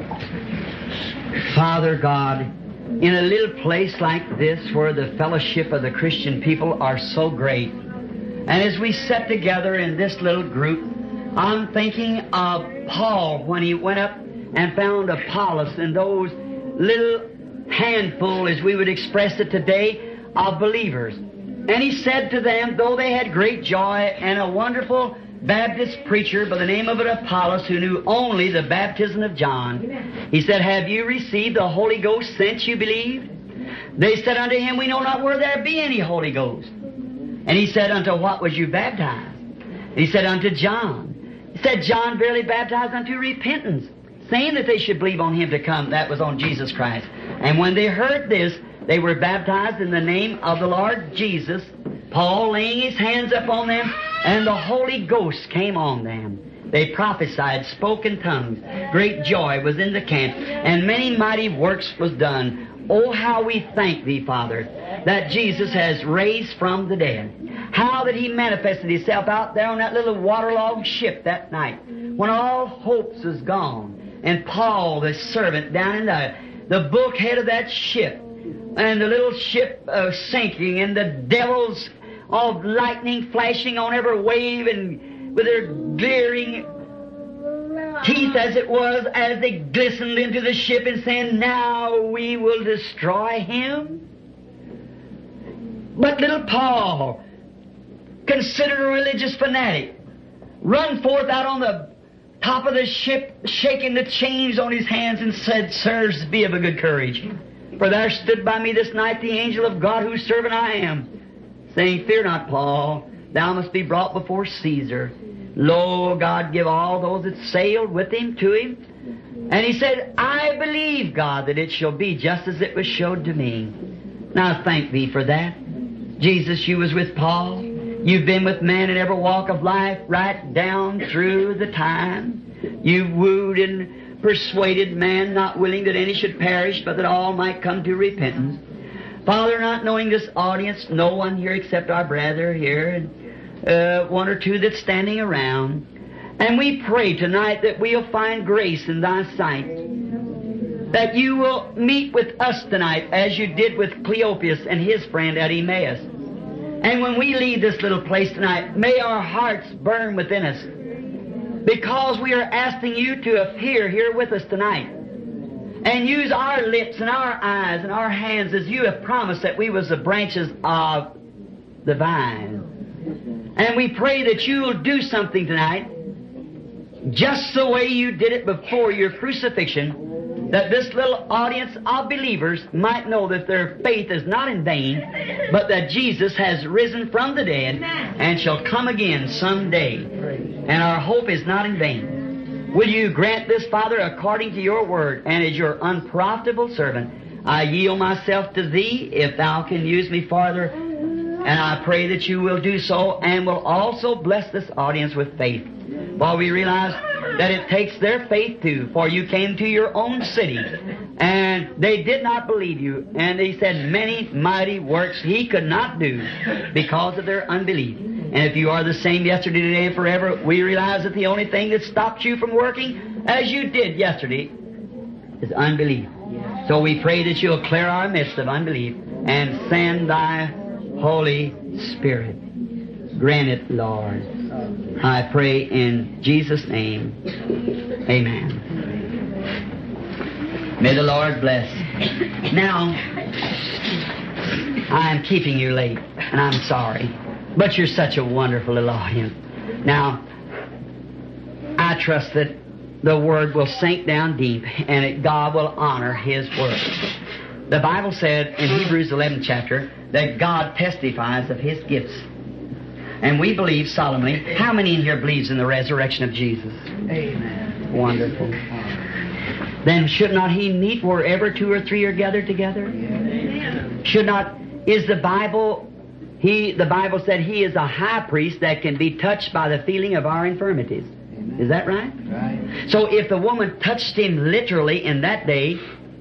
Father God, in a little place like this where the fellowship of the Christian people are so great, and as we sit together in this little group, I'm thinking of Paul when he went up and found Apollos and those little handful, as we would express it today, of believers. And he said to them, though they had great joy, and a wonderful Baptist preacher by the name of Apollos, who knew only the baptism of John, he said, have you received the Holy Ghost since you believed? They said unto him, we know not where there be any Holy Ghost. And he said, unto what was you baptized? And he said, unto John. He said, John verily baptized unto repentance, saying that they should believe on Him to come. That was on Jesus Christ. And when they heard this, they were baptized in the name of the Lord Jesus, Paul laying his hands upon them, and the Holy Ghost came on them. They prophesied, spoke in tongues. Great joy was in the camp, and many mighty works was done. Oh, how we thank Thee, Father, that Jesus has raised from the dead. How that He manifested Himself out there on that little waterlogged ship that night, when all hopes was gone. And Paul, the servant, down in the bulkhead of that ship, and the little ship sinking, and the devils of lightning flashing on every wave, and with their glaring teeth as it was, as they glistened into the ship and saying, now we will destroy him. But little Paul, considered a religious fanatic, run forth out on the top of the ship, shaking the chains on his hands, and said, Sirs, be of a good courage. For there stood by me this night the angel of God, whose servant I am, saying, Fear not, Paul, thou must be brought before Caesar. Lo, God give all those that sailed with him to him. And he said, I believe, God, that it shall be just as it was showed to me. Now thank Thee for that. Jesus, You was with Paul. You've been with man in every walk of life, right down through the time. You've wooed and persuaded man, not willing that any should perish, but that all might come to repentance. Father, not knowing this audience, no one here except our brother here, and one or two that's standing around. And we pray tonight that we'll find grace in Thy sight, that You will meet with us tonight as You did with Cleopas and his friend at Emmaus. And when we leave this little place tonight, may our hearts burn within us, because we are asking You to appear here with us tonight and use our lips and our eyes and our hands as You have promised that we was the branches of the vine. And we pray that You'll do something tonight, just the way You did it before Your crucifixion, that this little audience of believers might know that their faith is not in vain, but that Jesus has risen from the dead and shall come again someday. And our hope is not in vain. Will You grant this, Father, according to Your word, and as Your unprofitable servant, I yield myself to Thee, if Thou can use me farther, and I pray that You will do so, and will also bless this audience with faith. For we realize that it takes their faith too, for You came to Your own city, and they did not believe You, and they said many mighty works He could not do because of their unbelief. And if You are the same yesterday, today, and forever, we realize that the only thing that stops You from working as You did yesterday is unbelief. So we pray that You'll clear our midst of unbelief and send Thy Holy Spirit. Grant it, Lord. I pray in Jesus' name. Amen. May the Lord bless. Now, I am keeping you late, and I'm sorry, but you're such a wonderful little audience. Now, I trust that the Word will sink down deep, and that God will honor His Word. The Bible said in Hebrews 11th chapter that God testifies of His gifts. And we believe solemnly. How many in here believes in the resurrection of Jesus? Amen. Wonderful. Then should not He meet wherever two or three are gathered together? Amen. Should not, is the Bible, the Bible said He is a high priest that can be touched by the feeling of our infirmities. Amen. Is that right? Right. So if the woman touched Him literally in that day,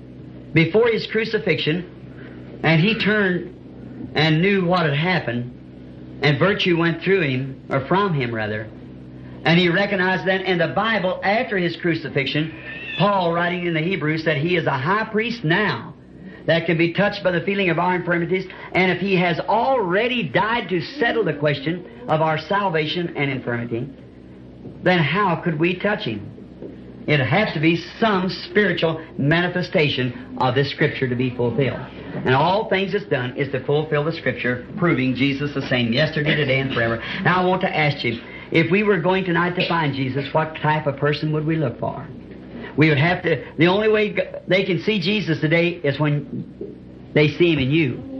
before His crucifixion, and He turned and knew what had happened, and virtue went through Him, or from Him rather, and He recognized that in the Bible after His crucifixion, Paul writing in the Hebrews said He is a high priest now that can be touched by the feeling of our infirmities, and if He has already died to settle the question of our salvation and infirmity, then how could we touch Him? It has to be some spiritual manifestation of this Scripture to be fulfilled. And all things it's done is to fulfill the Scripture, proving Jesus the same yesterday, today, and forever. Now I want to ask you, if we were going tonight to find Jesus, what type of person would we look for? We would have to, the only way they can see Jesus today is when they see Him in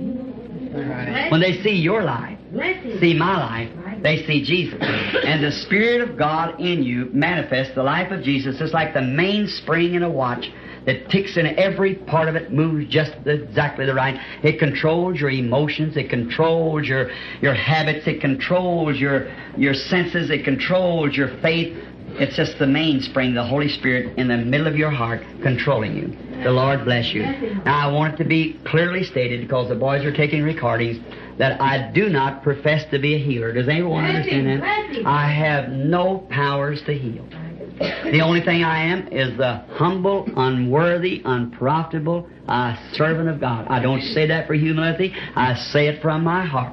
you. Right. When they see your life, see my life, they see Jesus. And the Spirit of God in you manifests the life of Jesus. It's like the mainspring in a watch that ticks in every part of it, moves just exactly the right. It controls your emotions. It controls your habits. It controls your senses. It controls your faith. It's just the mainspring, the Holy Spirit in the middle of your heart controlling you. The Lord bless you. Now I want it to be clearly stated, because the boys are taking recordings, that I do not profess to be a healer. Does anyone understand that? I have no powers to heal. The only thing I am is the humble, unworthy, unprofitable servant of God. I don't say that for humility. I say it from my heart.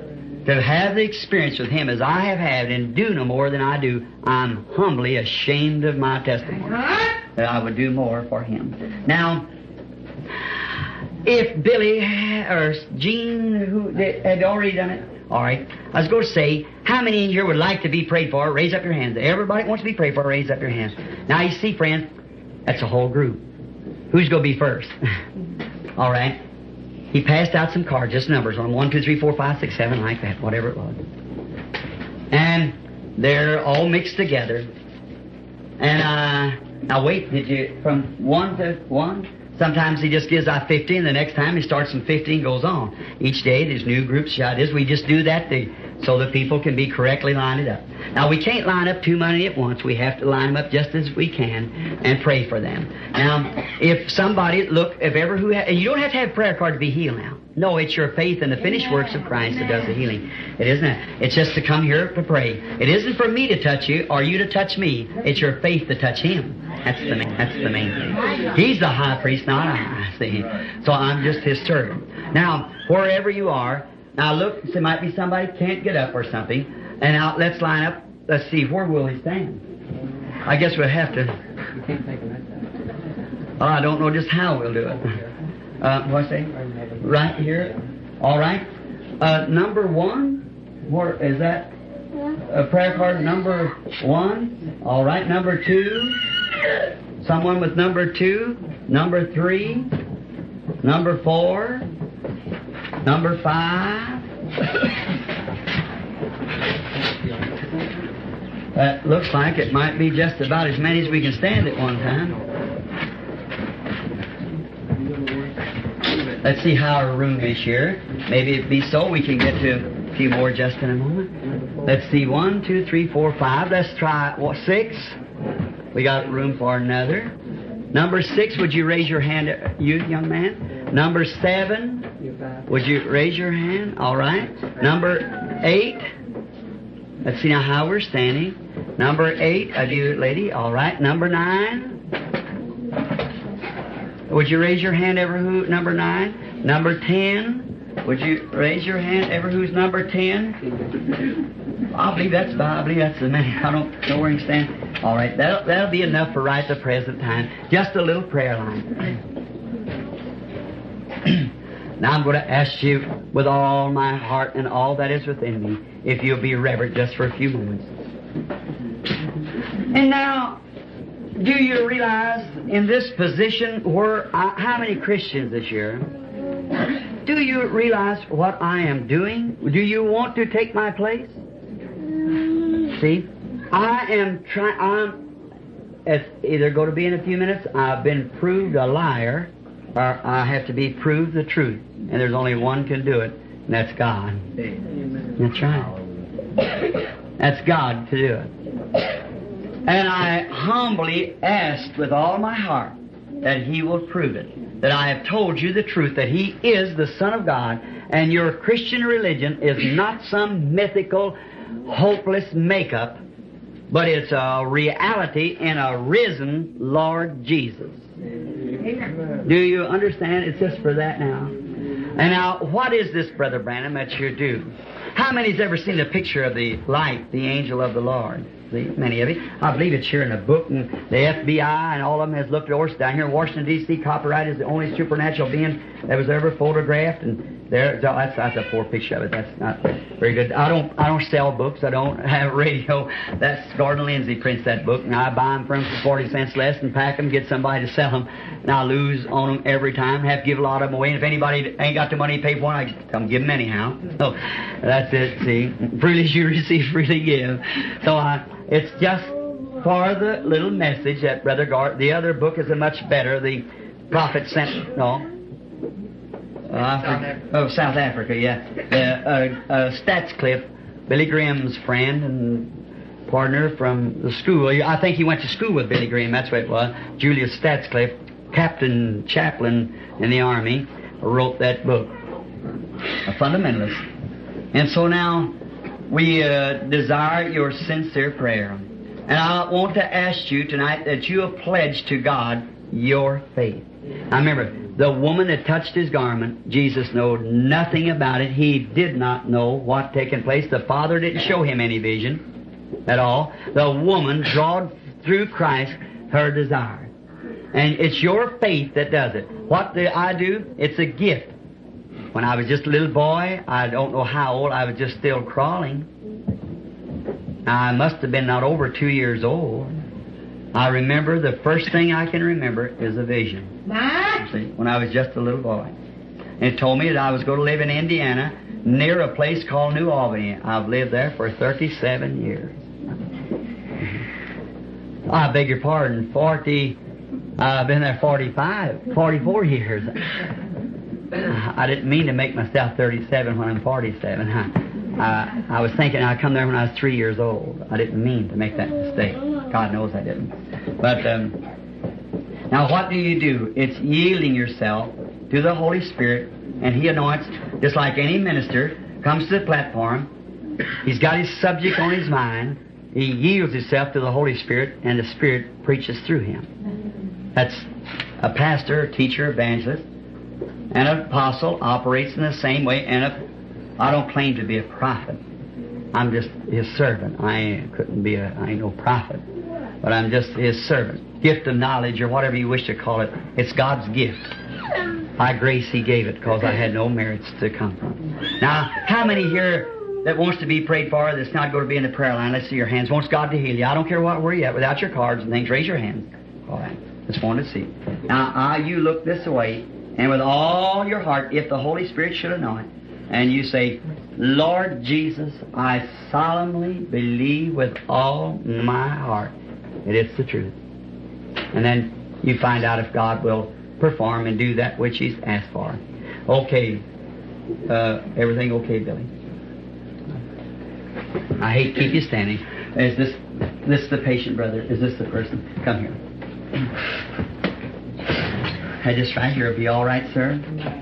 To have the experience with Him as I have had and do no more than I do, I'm humbly ashamed of my testimony, that I would do more for Him. Now, if Billy or Jean, who had already done it, All right. I was going to say, how many in here would like to be prayed for? Raise up your hands. Everybody wants to be prayed for, raise up your hands. Now you see, friends, that's a whole group. Who's going to be first? All right. He passed out some cards, just numbers on 1, 2, 3, 4, 5, 6, 7, like that, whatever it was. And they're all mixed together. And now wait, did you, from 1 to 1? Sometimes he just gives out 50, and the next time he starts from 50 and goes on. Each day there's new groups shot. We just do that so that people can be correctly lined up. Now we can't line up too many at once. We have to line them up just as we can and pray for them. Now, if somebody, and you don't have to have a prayer card to be healed now. No, it's your faith in the finished works of Christ that does the healing. It isn't that. It's just to come here to pray. It isn't for me to touch you or you to touch me. It's your faith to touch Him. That's the main thing. He's the high priest, not I. See? So I'm just His servant. Now, wherever you are, now look, there might be somebody can't get up or something. And now let's line up. Let's see, where will he stand? I guess we'll have to. Oh, I don't know just how we'll do it. What's that? Right here. All right. Number 1. Where is that? A prayer card number 1. All right. Number 2. Someone with number 2. Number 3. Number 4. Number 5. That looks like it might be just about as many as we can stand at one time. Let's see how our room is here. Maybe it be so we can get to a few more just in a moment. Let's see, 1, 2, 3, 4, 5. Let's try 6. We got room for another. Number 6, would you raise your hand, you young man? Number 7, would you raise your hand? All right. Number 8. Let's see now how we're standing. Number 8, of you lady. All right. Number 9. Would you raise your hand, ever who? Number 9. Number 10. Would you raise your hand, ever who's number 10? I believe that's the man. I don't know where he stands. All right. That'll be enough for right at the present time. Just a little prayer line. Now I'm going to ask you with all my heart and all that is within me, if you'll be reverent just for a few moments. And now, do you realize in this position where how many Christians this year? Do you realize what I am doing? Do you want to take my place? See, it's either going to be in a few minutes. I've been proved a liar, or I have to be proved the truth. And there's only one can do it, and that's God. That's right. That's God to do it. And I humbly ask with all my heart that He will prove it. That I have told you the truth, that He is the Son of God, and your Christian religion is not some mythical, hopeless make-up, but it's a reality in a risen Lord Jesus. Do you understand? It's just for that now. And now, what is this, Brother Branham, that you do? How many's ever seen a picture of the light, the angel of the Lord? See, many of you. I believe it's here in a book, and the FBI and all of them has looked at us down here in Washington, D.C. Copyright is the only supernatural being that was ever photographed, and that's a poor picture of it. That's not very good. I don't sell books. I don't have radio. That's Gordon Lindsay prints that book, and I buy them from him for 40 cents less and pack them, get somebody to sell them, and I lose on them every time. Have to give a lot of them away, and if anybody ain't got the money to pay for one, I just tell them give them anyhow. So that's it. See, freely as you receive, freely give. So it's just for the little message that Brother Gart. The other book is a much better. The prophet sent South Africa, yeah. Statscliffe, Billy Graham's friend and partner from the school. I think he went to school with Billy Graham, that's what it was. Julius Statscliffe, captain, chaplain in the Army, wrote that book. A fundamentalist. And so now, we desire your sincere prayer. And I want to ask you tonight that you have pledged to God your faith. Now remember, the woman that touched His garment, Jesus knew nothing about it. He did not know what taken place. The Father didn't show Him any vision at all. The woman drawed through Christ her desire. And it's your faith that does it. What do I do? It's a gift. When I was just a little boy, I don't know how old, I was just still crawling. Now, I must have been not over 2 years old. I remember, the first thing I can remember is a vision. See, when I was just a little boy. And it told me that I was going to live in Indiana near a place called New Albany. I've lived there for 37 years. I beg your pardon, I've been there 44 years. I didn't mean to make myself 37 when I'm 47. I was thinking I'd come there when I was 3 years old. I didn't mean to make that mistake. God knows I didn't. But now what do? It's yielding yourself to the Holy Spirit, and He anoints, just like any minister comes to the platform. He's got his subject on his mind. He yields himself to the Holy Spirit, and the Spirit preaches through him. That's a pastor, a teacher, evangelist, and an apostle operates in the same way. And I don't claim to be a prophet. I'm just His servant. I ain't no prophet, but I'm just His servant. Gift of knowledge, or whatever you wish to call it. It's God's gift. By grace He gave it, because I had no merits to come from. Now, how many here that wants to be prayed for, that's not going to be in the prayer line? Let's see your hands. Wants God to heal you. I don't care where you're at, without your cards and things. Raise your hands. All right. Just wanted to see. Now, you look this way, and with all your heart, if the Holy Spirit should anoint, and you say, Lord Jesus, I solemnly believe with all my heart that it's the truth. And then you find out if God will perform and do that which He's asked for. Okay. Everything okay, Billy? I hate to keep you standing. Is this the patient, brother? Is this the person? Come here. This right here will be all right, sir.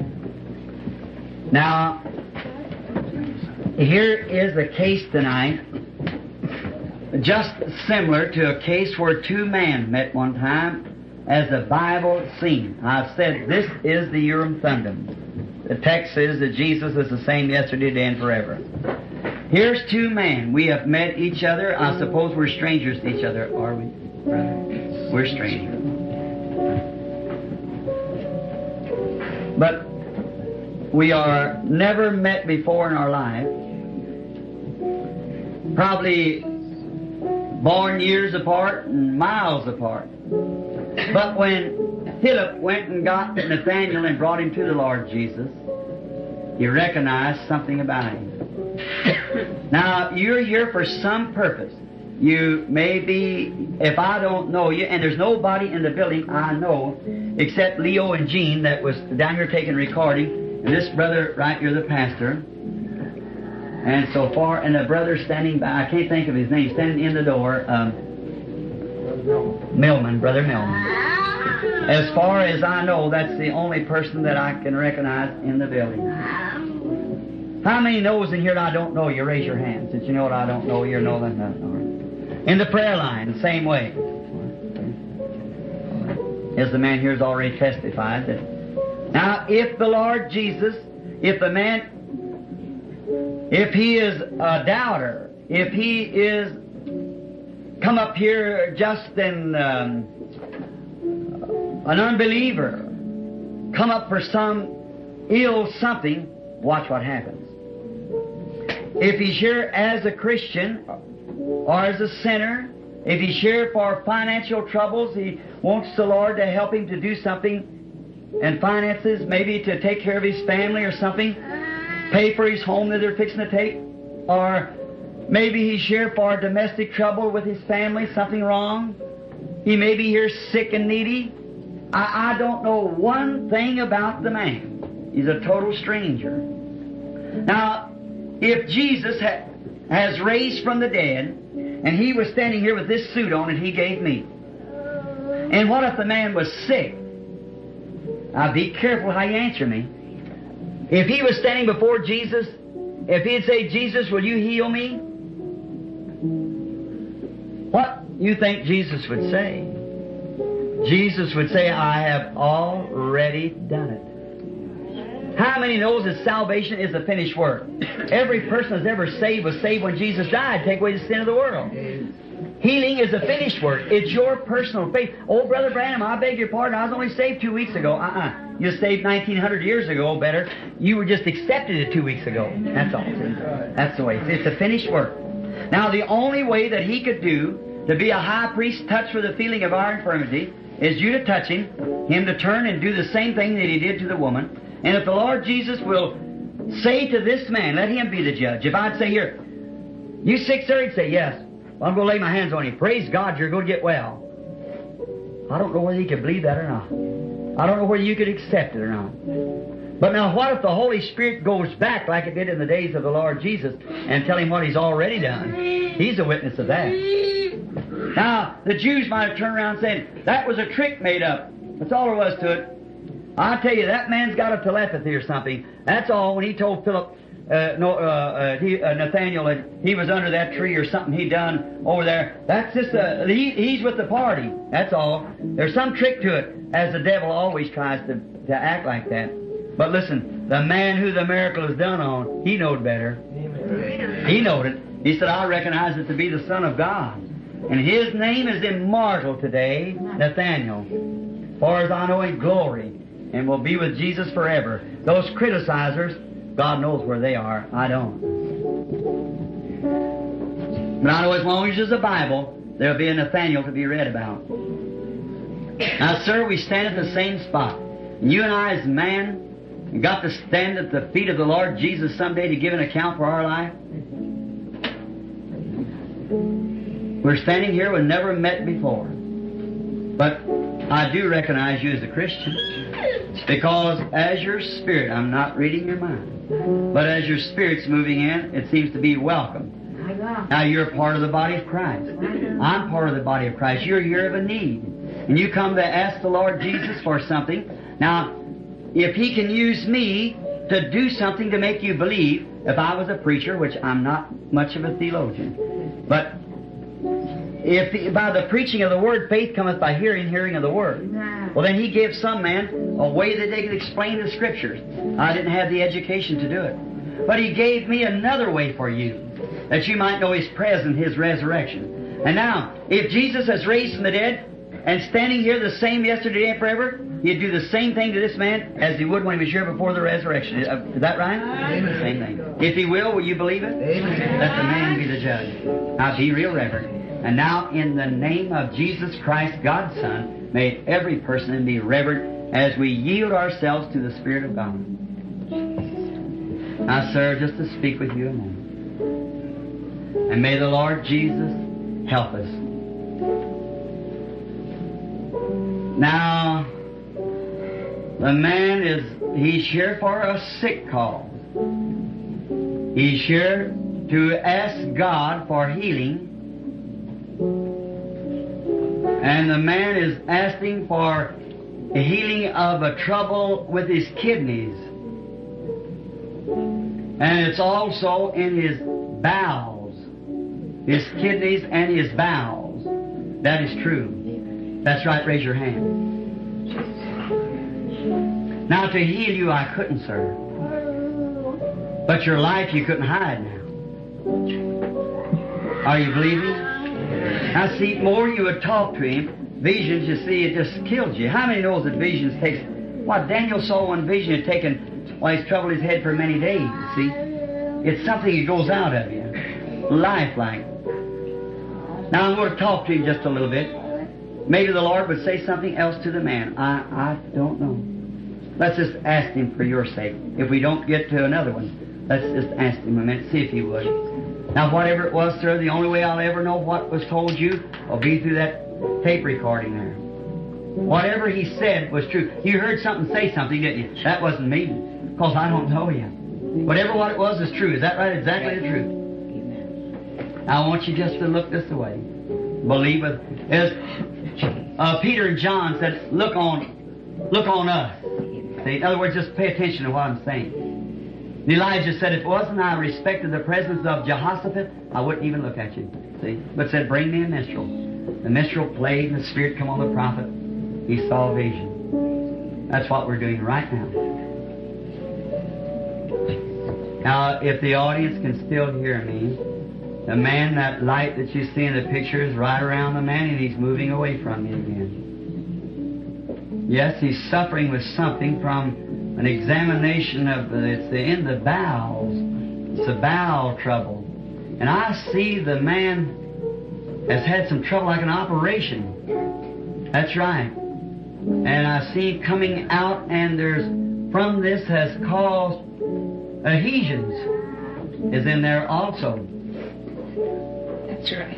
Now, here is a case tonight, just similar to a case where two men met one time, as the Bible seen. I've said this is the Urim Thummim. The text says that Jesus is the same yesterday, today, and forever. Here's two men. We have met each other. I suppose we're strangers to each other, are we, brother? We're strangers. But we are never met before in our life. Probably born years apart and miles apart. But when Philip went and got Nathanael and brought him to the Lord Jesus, he recognized something about him. Now, you're here for some purpose. You may be, if I don't know you, and there's nobody in the building I know except Leo and Jean that was down here taking recording, and this brother right here, the pastor. And so far, and the brother standing by, I can't think of his name, standing in the door, Millman, Brother Millman. As far as I know, that's the only person that I can recognize in the building. How many knows in here that I don't know you? Raise your hand. Since you know what I don't know, you know that. In the prayer line, same way. As the man here has already testified that. Now, if the Lord Jesus, if he is a doubter, if he is come up here just in an unbeliever, come up for some ill something, watch what happens. If he's here as a Christian or as a sinner, if he's here for financial troubles, he wants the Lord to help him to do something and finances, maybe to take care of his family or something, pay for his home that they're fixing to take, or maybe he's here for domestic trouble with his family, something wrong. He may be here sick and needy. I don't know one thing about the man. He's a total stranger. Now, if Jesus has raised from the dead, and he was standing here with this suit on and he gave me, and what if the man was sick? Now, be careful how you answer me. If he was standing before Jesus, if he'd say, Jesus, will you heal me? What you think Jesus would say? Jesus would say, I have already done it. How many knows that salvation is a finished work? Every person that's ever saved was saved when Jesus died, to take away the sin of the world. Healing is a finished work. It's your personal faith. Oh, Brother Branham, I beg your pardon. I was only saved 2 weeks ago. You were saved 1900 years ago, better. You were just accepted it 2 weeks ago. That's all. See? That's the way. It's a finished work. Now, the only way that He could do to be a high priest touched with the feeling of our infirmity is you to touch Him to turn and do the same thing that He did to the woman. And if the Lord Jesus will say to this man, let Him be the judge. If I'd say, here, you sick, sir? He'd say, yes. Well, I'm going to lay my hands on you. Praise God, you're going to get well. I don't know whether you could believe that or not. I don't know whether you could accept it or not. But now, what if the Holy Spirit goes back like it did in the days of the Lord Jesus and tell Him what He's already done? He's a witness of that. Now, the Jews might have turned around and said, that was a trick made up. That's all there was to it. I'll tell you, that man's got a telepathy or something. That's all. When he told Philip, Nathaniel that he was under that tree or something he done over there, that's just he's with the party. That's all. There's some trick to it, as the devil always tries to act like that. But listen, the man who the miracle is done on, he knowed better. Amen. He knowed it. He said, I recognize it to be the Son of God. And His name is immortal today, Nathaniel. Far as I know, in glory, and will be with Jesus forever. Those criticizers, God knows where they are. I don't. But I know as long as there's a Bible, there'll be a Nathaniel to be read about. Now, sir, we stand at the same spot. And you and I, as man, got to stand at the feet of the Lord Jesus someday to give an account for our life. We're standing here, we've never met before. But I do recognize you as a Christian. Because as your spirit, I'm not reading your mind, but as your spirit's moving in, it seems to be welcome. Now you're a part of the body of Christ. I'm part of the body of Christ. You're here of a need. And you come to ask the Lord Jesus for something. Now, if He can use me to do something to make you believe, if I was a preacher, which I'm not much of a theologian, but if by the preaching of the Word, faith cometh by hearing, hearing of the Word. Well, then He gave some man a way that they could explain the Scriptures. I didn't have the education to do it. But He gave me another way for you, that you might know His presence, His resurrection. And now, if Jesus has raised from the dead, and standing here the same yesterday and forever, He'd do the same thing to this man as He would when He was here before the resurrection. Is that right? Amen. Same thing. If He will you believe it? Amen. Let the man be the judge. Now, be real reverent. And now, in the name of Jesus Christ, God's Son, may every person be reverent as we yield ourselves to the Spirit of God. Now, sir, just to speak with you a moment. And may the Lord Jesus help us. Now, the man he's here for a sick cause. He's here to ask God for healing. And the man is asking for the healing of a trouble with his kidneys. And it's also in his bowels. His kidneys and his bowels. That is true. That's right, raise your hand. Now, to heal you I couldn't, sir. But your life you couldn't hide now. Are you believing? Now, see, more you would talk to Him, visions, you see, it just kills you. How many knows that visions takes... What, Daniel saw one vision had taken... Well, he's troubled his head for many days, you see. It's something that goes out of you. Lifelike. Now, I'm going to talk to him just a little bit. Maybe the Lord would say something else to the man. I don't know. Let's just ask Him for your sake. If we don't get to another one, let's just ask Him a minute, see if He would. Now, whatever it was, sir, the only way I'll ever know what was told you will be through that tape recording there. Whatever he said was true. You heard something say something, didn't you? That wasn't me, because I don't know you. Whatever what it was is true. Is that right? Exactly the truth. Now, I want you just to look this way. Believe it. As Peter and John said, look on us. See, in other words, just pay attention to what I'm saying. And Elijah said, if it wasn't I respected the presence of Jehoshaphat, I wouldn't even look at you. See? But said, bring me a minstrel. The minstrel played, and the Spirit come on the prophet. He saw a vision. That's what we're doing right now. Now, if the audience can still hear me, The man, that light that you see in the picture is right around the man, and he's moving away from you again. Yes, he's suffering with something from an examination of it's in the bowels. It's a bowel trouble. And I see the man has had some trouble, like an operation. That's right. And I see him coming out, and from this has caused adhesions is in there also. That's right.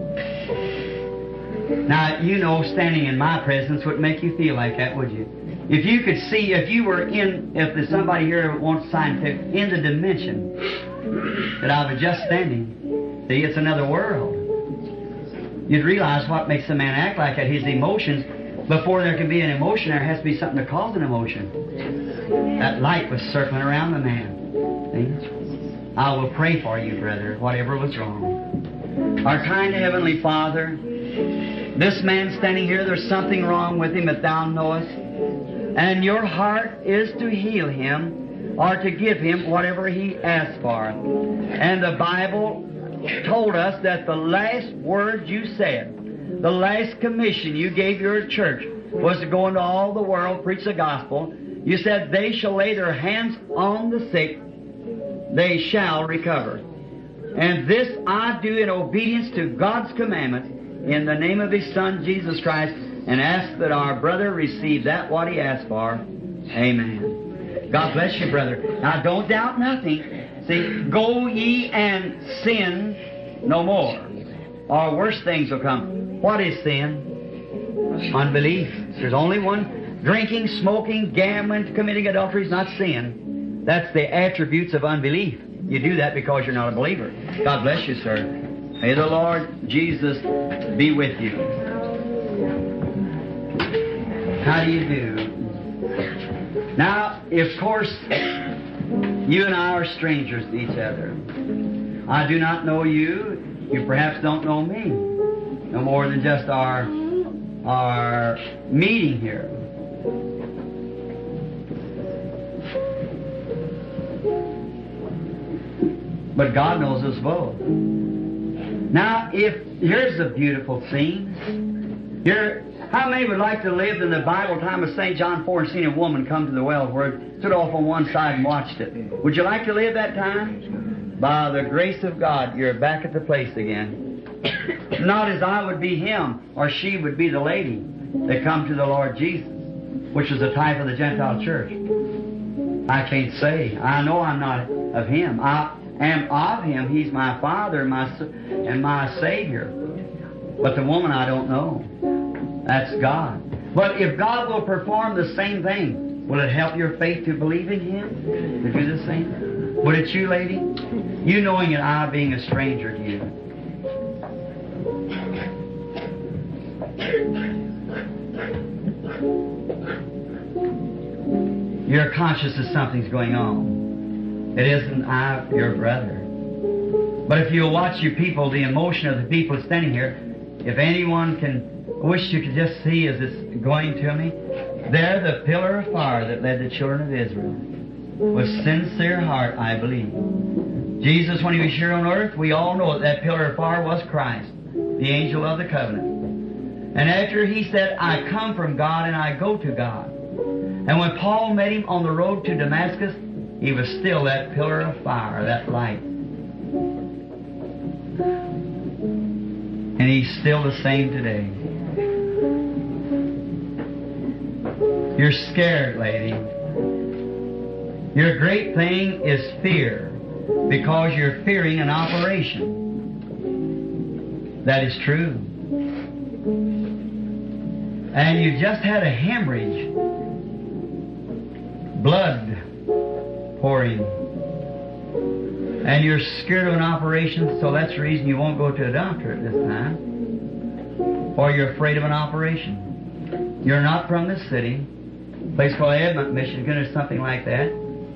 Now, you know, standing in my presence would make you feel like that, would you? If you could see, if there's somebody here wants scientific, in the dimension that I was just standing, see, it's another world. You'd realize what makes a man act like that, his emotions. Before there can be an emotion, there has to be something to cause an emotion. That light was circling around the man. See? I will pray for you, brother, whatever was wrong. Our kind Heavenly Father, this man standing here, there's something wrong with him that Thou knowest. And your heart is to heal him or to give him whatever he asks for. And the Bible told us that the last word you said, the last commission you gave your church was to go into all the world, preach the gospel. You said, they shall lay their hands on the sick, they shall recover. And this I do in obedience to God's commandments in the name of His Son, Jesus Christ, and ask that our brother receive that what he asked for. Amen. God bless you, brother. Now don't doubt nothing. See, go ye and sin no more, or worse things will come. What is sin? Unbelief. There's only one. Drinking, smoking, gambling, committing adultery is not sin. That's the attributes of unbelief. You do that because you're not a believer. God bless you, sir. May the Lord Jesus be with you. How do you do? Now, of course, you and I are strangers to each other. I do not know you. You perhaps don't know me. No more than just our meeting here. But God knows us both. Now, here's a beautiful scene. How many would like to live in the Bible time of St. John 4 and seen a woman come to the well where it stood off on one side and watched it? Would you like to live that time? By the grace of God, you're back at the place again. Not as I would be him or she would be the lady that come to the Lord Jesus, which is a type of the Gentile church. I can't say. I know I'm not of him. I am of him. He's my Father and my Savior. But the woman I don't know. That's God. But if God will perform the same thing, will it help your faith to believe in Him? To do the same? Would it you, lady? You knowing that I being a stranger to you. You're conscious that something's going on. It isn't I, your brother. But if you'll watch your people, the emotion of the people standing here, if anyone can wish you could just see as it's going to me, they're the pillar of fire that led the children of Israel. With sincere heart, I believe. Jesus, when He was here on earth, we all know that pillar of fire was Christ, the angel of the covenant. And after He said, I come from God and I go to God. And when Paul met Him on the road to Damascus, he was still that pillar of fire, that light. And He's still the same today. You're scared, lady. Your great thing is fear, because you're fearing an operation. That is true. And you just had a hemorrhage. Blood pouring. And you're scared of an operation, so that's the reason you won't go to a doctor at this time. Or you're afraid of an operation. You're not from this city. A place called Edmont, Michigan, or something like that.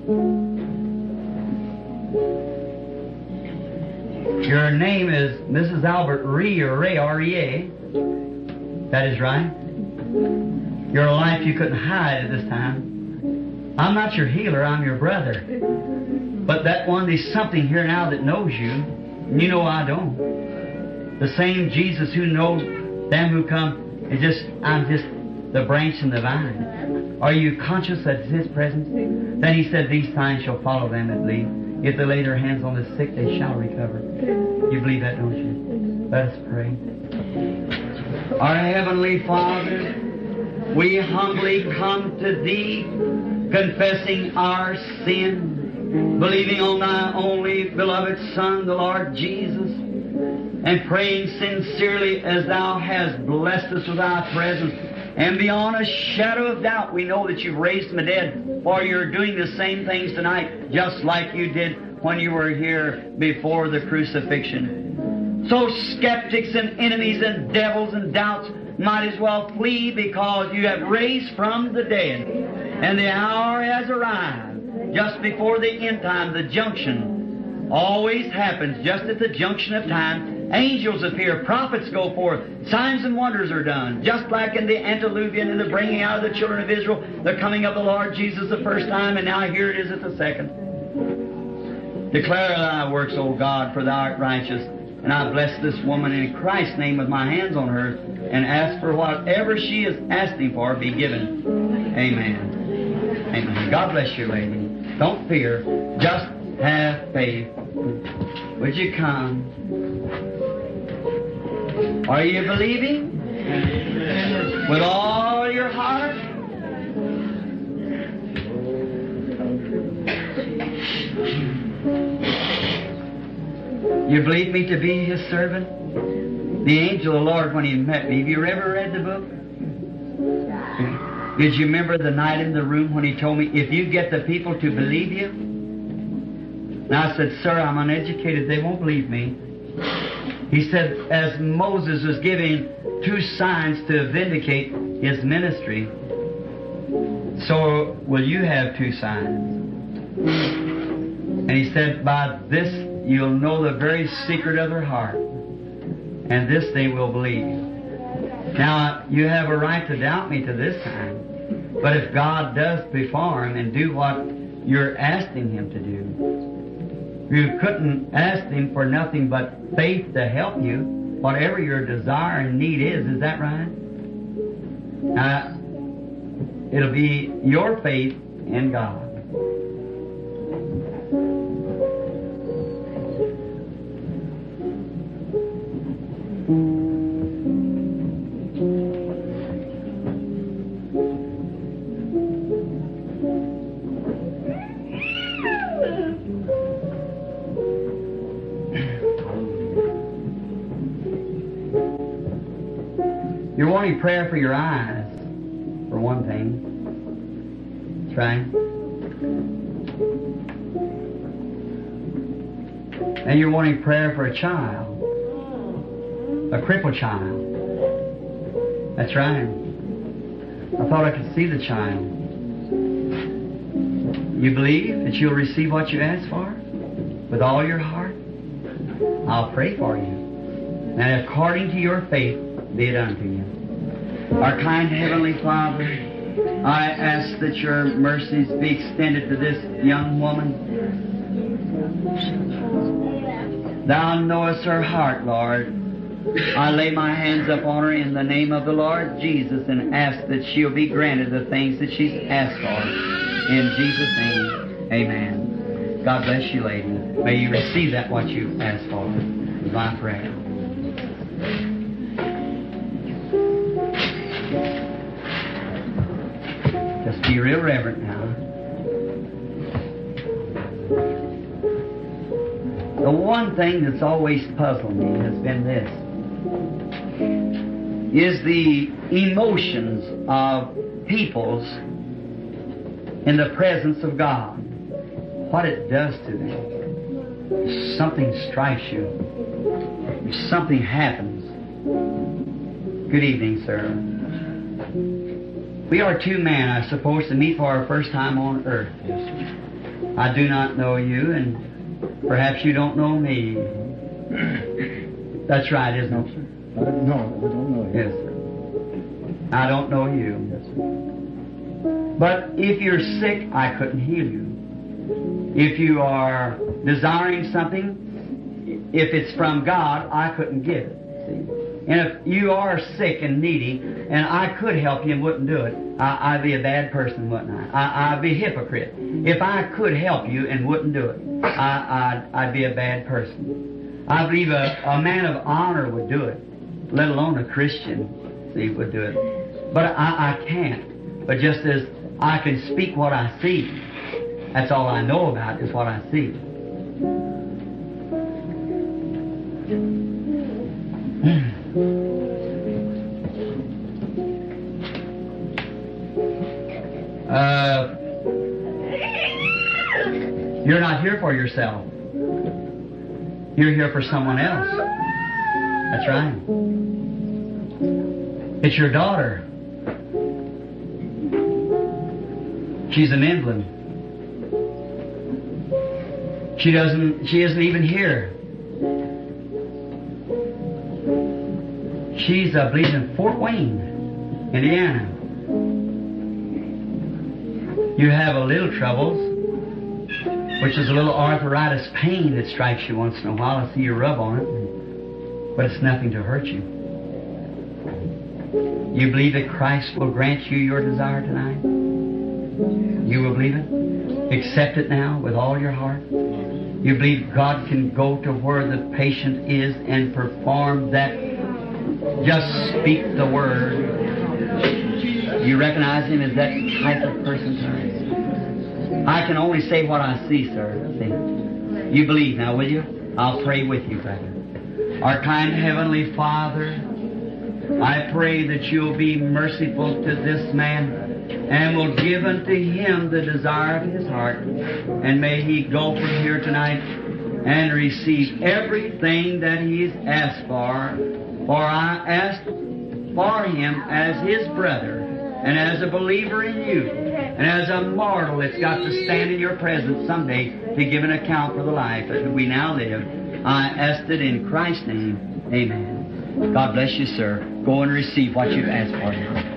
Your name is Mrs. Albert Ree, or Ray, R-E-A. That is right. Your life you couldn't hide at this time. I'm not your healer, I'm your brother. But that one, there's something here now that knows you. And you know I don't. The same Jesus who knows them who come is just, I'm just the branch and the vine. Are you conscious that it's His presence? Then He said, these signs shall follow them that believe. If they lay their hands on the sick, they shall recover. You believe that, don't you? Let us pray. Our Heavenly Father, we humbly come to Thee, confessing our sin, believing on Thy only beloved Son, the Lord Jesus, and praying sincerely as Thou hast blessed us with Thy presence. And beyond a shadow of doubt, we know that You've raised from the dead, for You're doing the same things tonight, just like You did when You were here before the crucifixion. So skeptics and enemies and devils and doubts might as well flee, because You have raised from the dead. And the hour has arrived, just before the end time. The junction always happens just at the junction of time. Angels appear, prophets go forth, signs and wonders are done, just like in the antediluvian and the bringing out of the children of Israel, the coming of the Lord Jesus the first time, and now here it is at the second. Declare Thy works, O God, for Thou art righteous. And I bless this woman in Christ's name with my hands on her, and ask for whatever she is asking for be given. Amen. Amen. God bless you, lady. Don't fear. Just have faith. Would you come? Are you believing? With all your heart? You believe me to be His servant? The angel of the Lord, when He met me, have you ever read the book? Did you remember the night in the room when He told me, if you get the people to believe you? And I said, sir, I'm uneducated. They won't believe me. He said, as Moses was giving 2 signs to vindicate his ministry, so will you have 2 signs. And he said, by this you'll know the very secret of their heart, and this they will believe. Now, you have a right to doubt me to this time, but if God does perform and do what you're asking Him to do, you couldn't ask Him for nothing but faith to help you, whatever your desire and need is that right? It'll be your faith in God. You're wanting prayer for your eyes, for one thing. That's right. And you're wanting prayer for a child, a crippled child. That's right. I thought I could see the child. You believe that you'll receive what you ask for with all your heart? I'll pray for you. And according to your faith, be it unto you. Our kind Heavenly Father, I ask that Your mercies be extended to this young woman. Thou knowest her heart, Lord. I lay my hands upon her in the name of the Lord Jesus and ask that she'll be granted the things that she's asked for. In Jesus' name, amen. God bless you, lady. May you receive that what you asked for. Is my prayer. Just be real reverent now. The one thing that's always puzzled me has been this, is the emotions of peoples in the presence of God. What it does to them. If something strikes you, if something happens. Good evening, sir. We are 2 men, I suppose, to meet for our first time on earth. Yes, sir. I do not know you, and perhaps you don't know me. That's right, isn't it, sir? No, I don't know you. Yes, sir. I don't know you. Yes, sir. But if you're sick, I couldn't heal you. If you are desiring something, if it's from God, I couldn't give it. See? And if you are sick and needy, and I could help you and wouldn't do it, I'd be a bad person, wouldn't I? I'd be a hypocrite. If I could help you and wouldn't do it, I'd be a bad person. I believe a man of honor would do it, let alone a Christian, see, would do it. But I can't. But just as I can speak what I see, that's all I know about is what I see. You're not here for yourself. You're here for someone else. That's right. It's your daughter. She's in England. She isn't even here. She's, I believe, in Fort Wayne, Indiana. You have a little troubles, which is a little arthritis pain that strikes you once in a while. I see you rub on it, but it's nothing to hurt you. You believe that Christ will grant you your desire tonight? You will believe it? Accept it now with all your heart? You believe God can go to where the patient is and perform that? Just speak the word. You recognize Him as that type of person, sir? I can only say what I see, sir. See? You believe now, will you? I'll pray with you, brother. Our kind Heavenly Father, I pray that You'll be merciful to this man and will give unto him the desire of his heart. And may he go from here tonight and receive everything that he's asked for. For I ask for him as his brother and as a believer in you and as a mortal that's got to stand in your presence someday to give an account for the life that we now live. I ask it in Christ's name. Amen. God bless you, sir. Go and receive what you've asked for.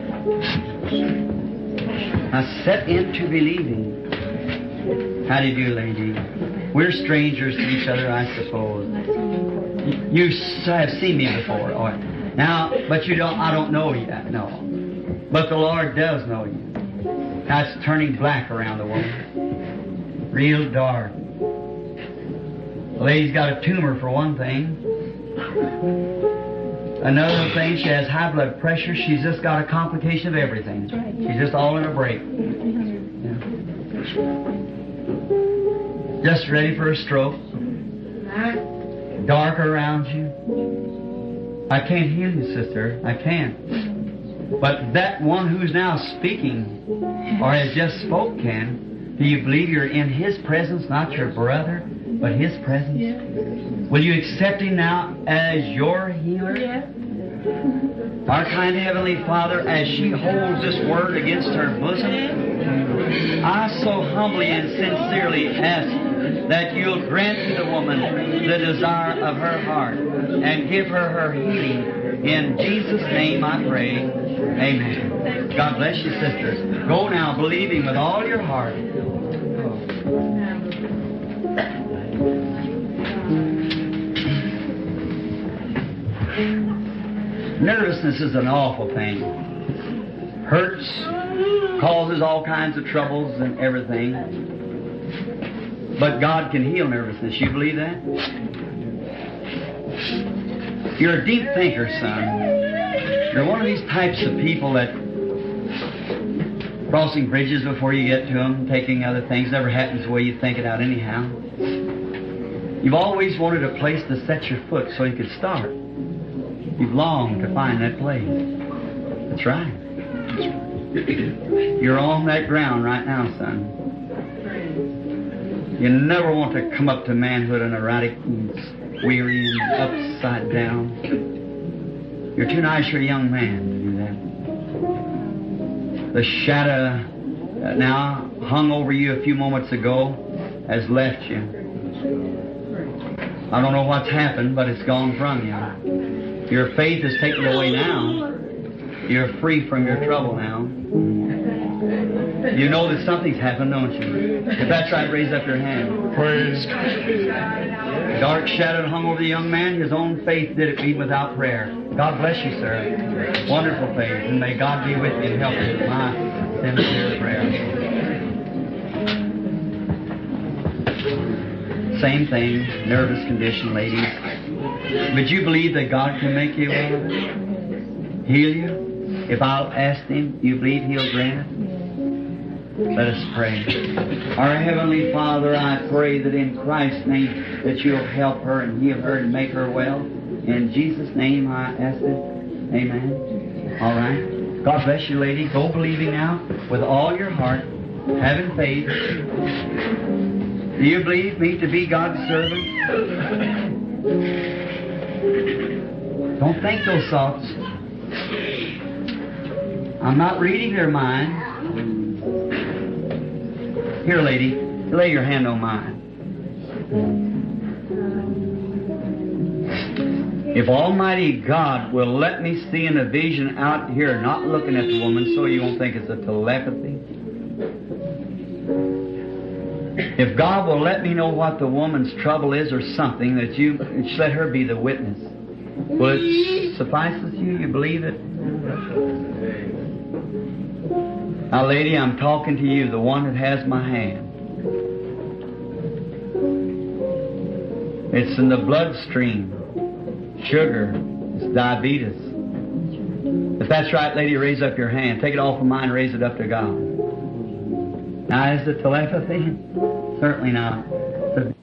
Now set into believing. How do you do, lady? We're strangers to each other, I suppose. You have seen me before. All right. Now, but you don't. I don't know you. No. But the Lord does know you. Now it's turning black around the woman. Real dark. The lady's got a tumor for one thing. Another thing, she has high blood pressure. She's just got a complication of everything. She's just all in a break. Yeah. Just ready for a stroke. Dark around you. I can't heal you, sister. I can't. But that one who's now speaking or has just spoke can. Do you believe you're in His presence, not your brother, but His presence? Will you accept Him now as your healer? Our kind Heavenly Father, as she holds this word against her bosom, I so humbly and sincerely ask that You'll grant to the woman the desire of her heart and give her her healing. In Jesus' name I pray. Amen. God bless you, sisters. Go now believing with all your heart. Nervousness is an awful thing. Hurts, causes all kinds of troubles and everything. But God can heal nervousness. You believe that? You're a deep thinker, son. You're one of these types of people that crossing bridges before you get to them, taking other things, never happens the way you think it out anyhow. You've always wanted a place to set your foot so you could start. You've longed to find that place. That's right. You're on that ground right now, son. You never want to come up to manhood and erratic and weary and upside down. You're too nice for a young man to do that. The shadow that now hung over you a few moments ago has left you. I don't know what's happened, but it's gone from you. Your faith is taken away now. You're free from your trouble now. You know that something's happened, don't you? If that's right, raise up your hand. Praise. Dark shadow hung over the young man. His own faith did it, even without prayer. God bless you, sir. Wonderful faith. And may God be with you and help you with my sincere prayer. Same thing, nervous condition, ladies. But you believe that God can make you well? Heal you? If I'll ask Him, you believe He'll grant it? Let us pray. Our Heavenly Father, I pray that in Christ's name that You'll help her and heal her and make her well. In Jesus' name I ask it. Amen. All right. God bless you, lady. Go believing now with all your heart, having faith. Do you believe me to be God's servant? Don't think those thoughts. I'm not reading your mind. Here, lady, lay your hand on mine. If Almighty God will let me see in a vision out here, not looking at the woman so you won't think it's a telepathy. If God will let me know what the woman's trouble is or something, that you just let her be the witness. Will it suffice with you? You believe it? Now, lady, I'm talking to you, the one that has my hand. It's in the bloodstream. Sugar. It's diabetes. If that's right, lady, raise up your hand. Take it off of mine and raise it up to God. Now, is it telepathy? Certainly not.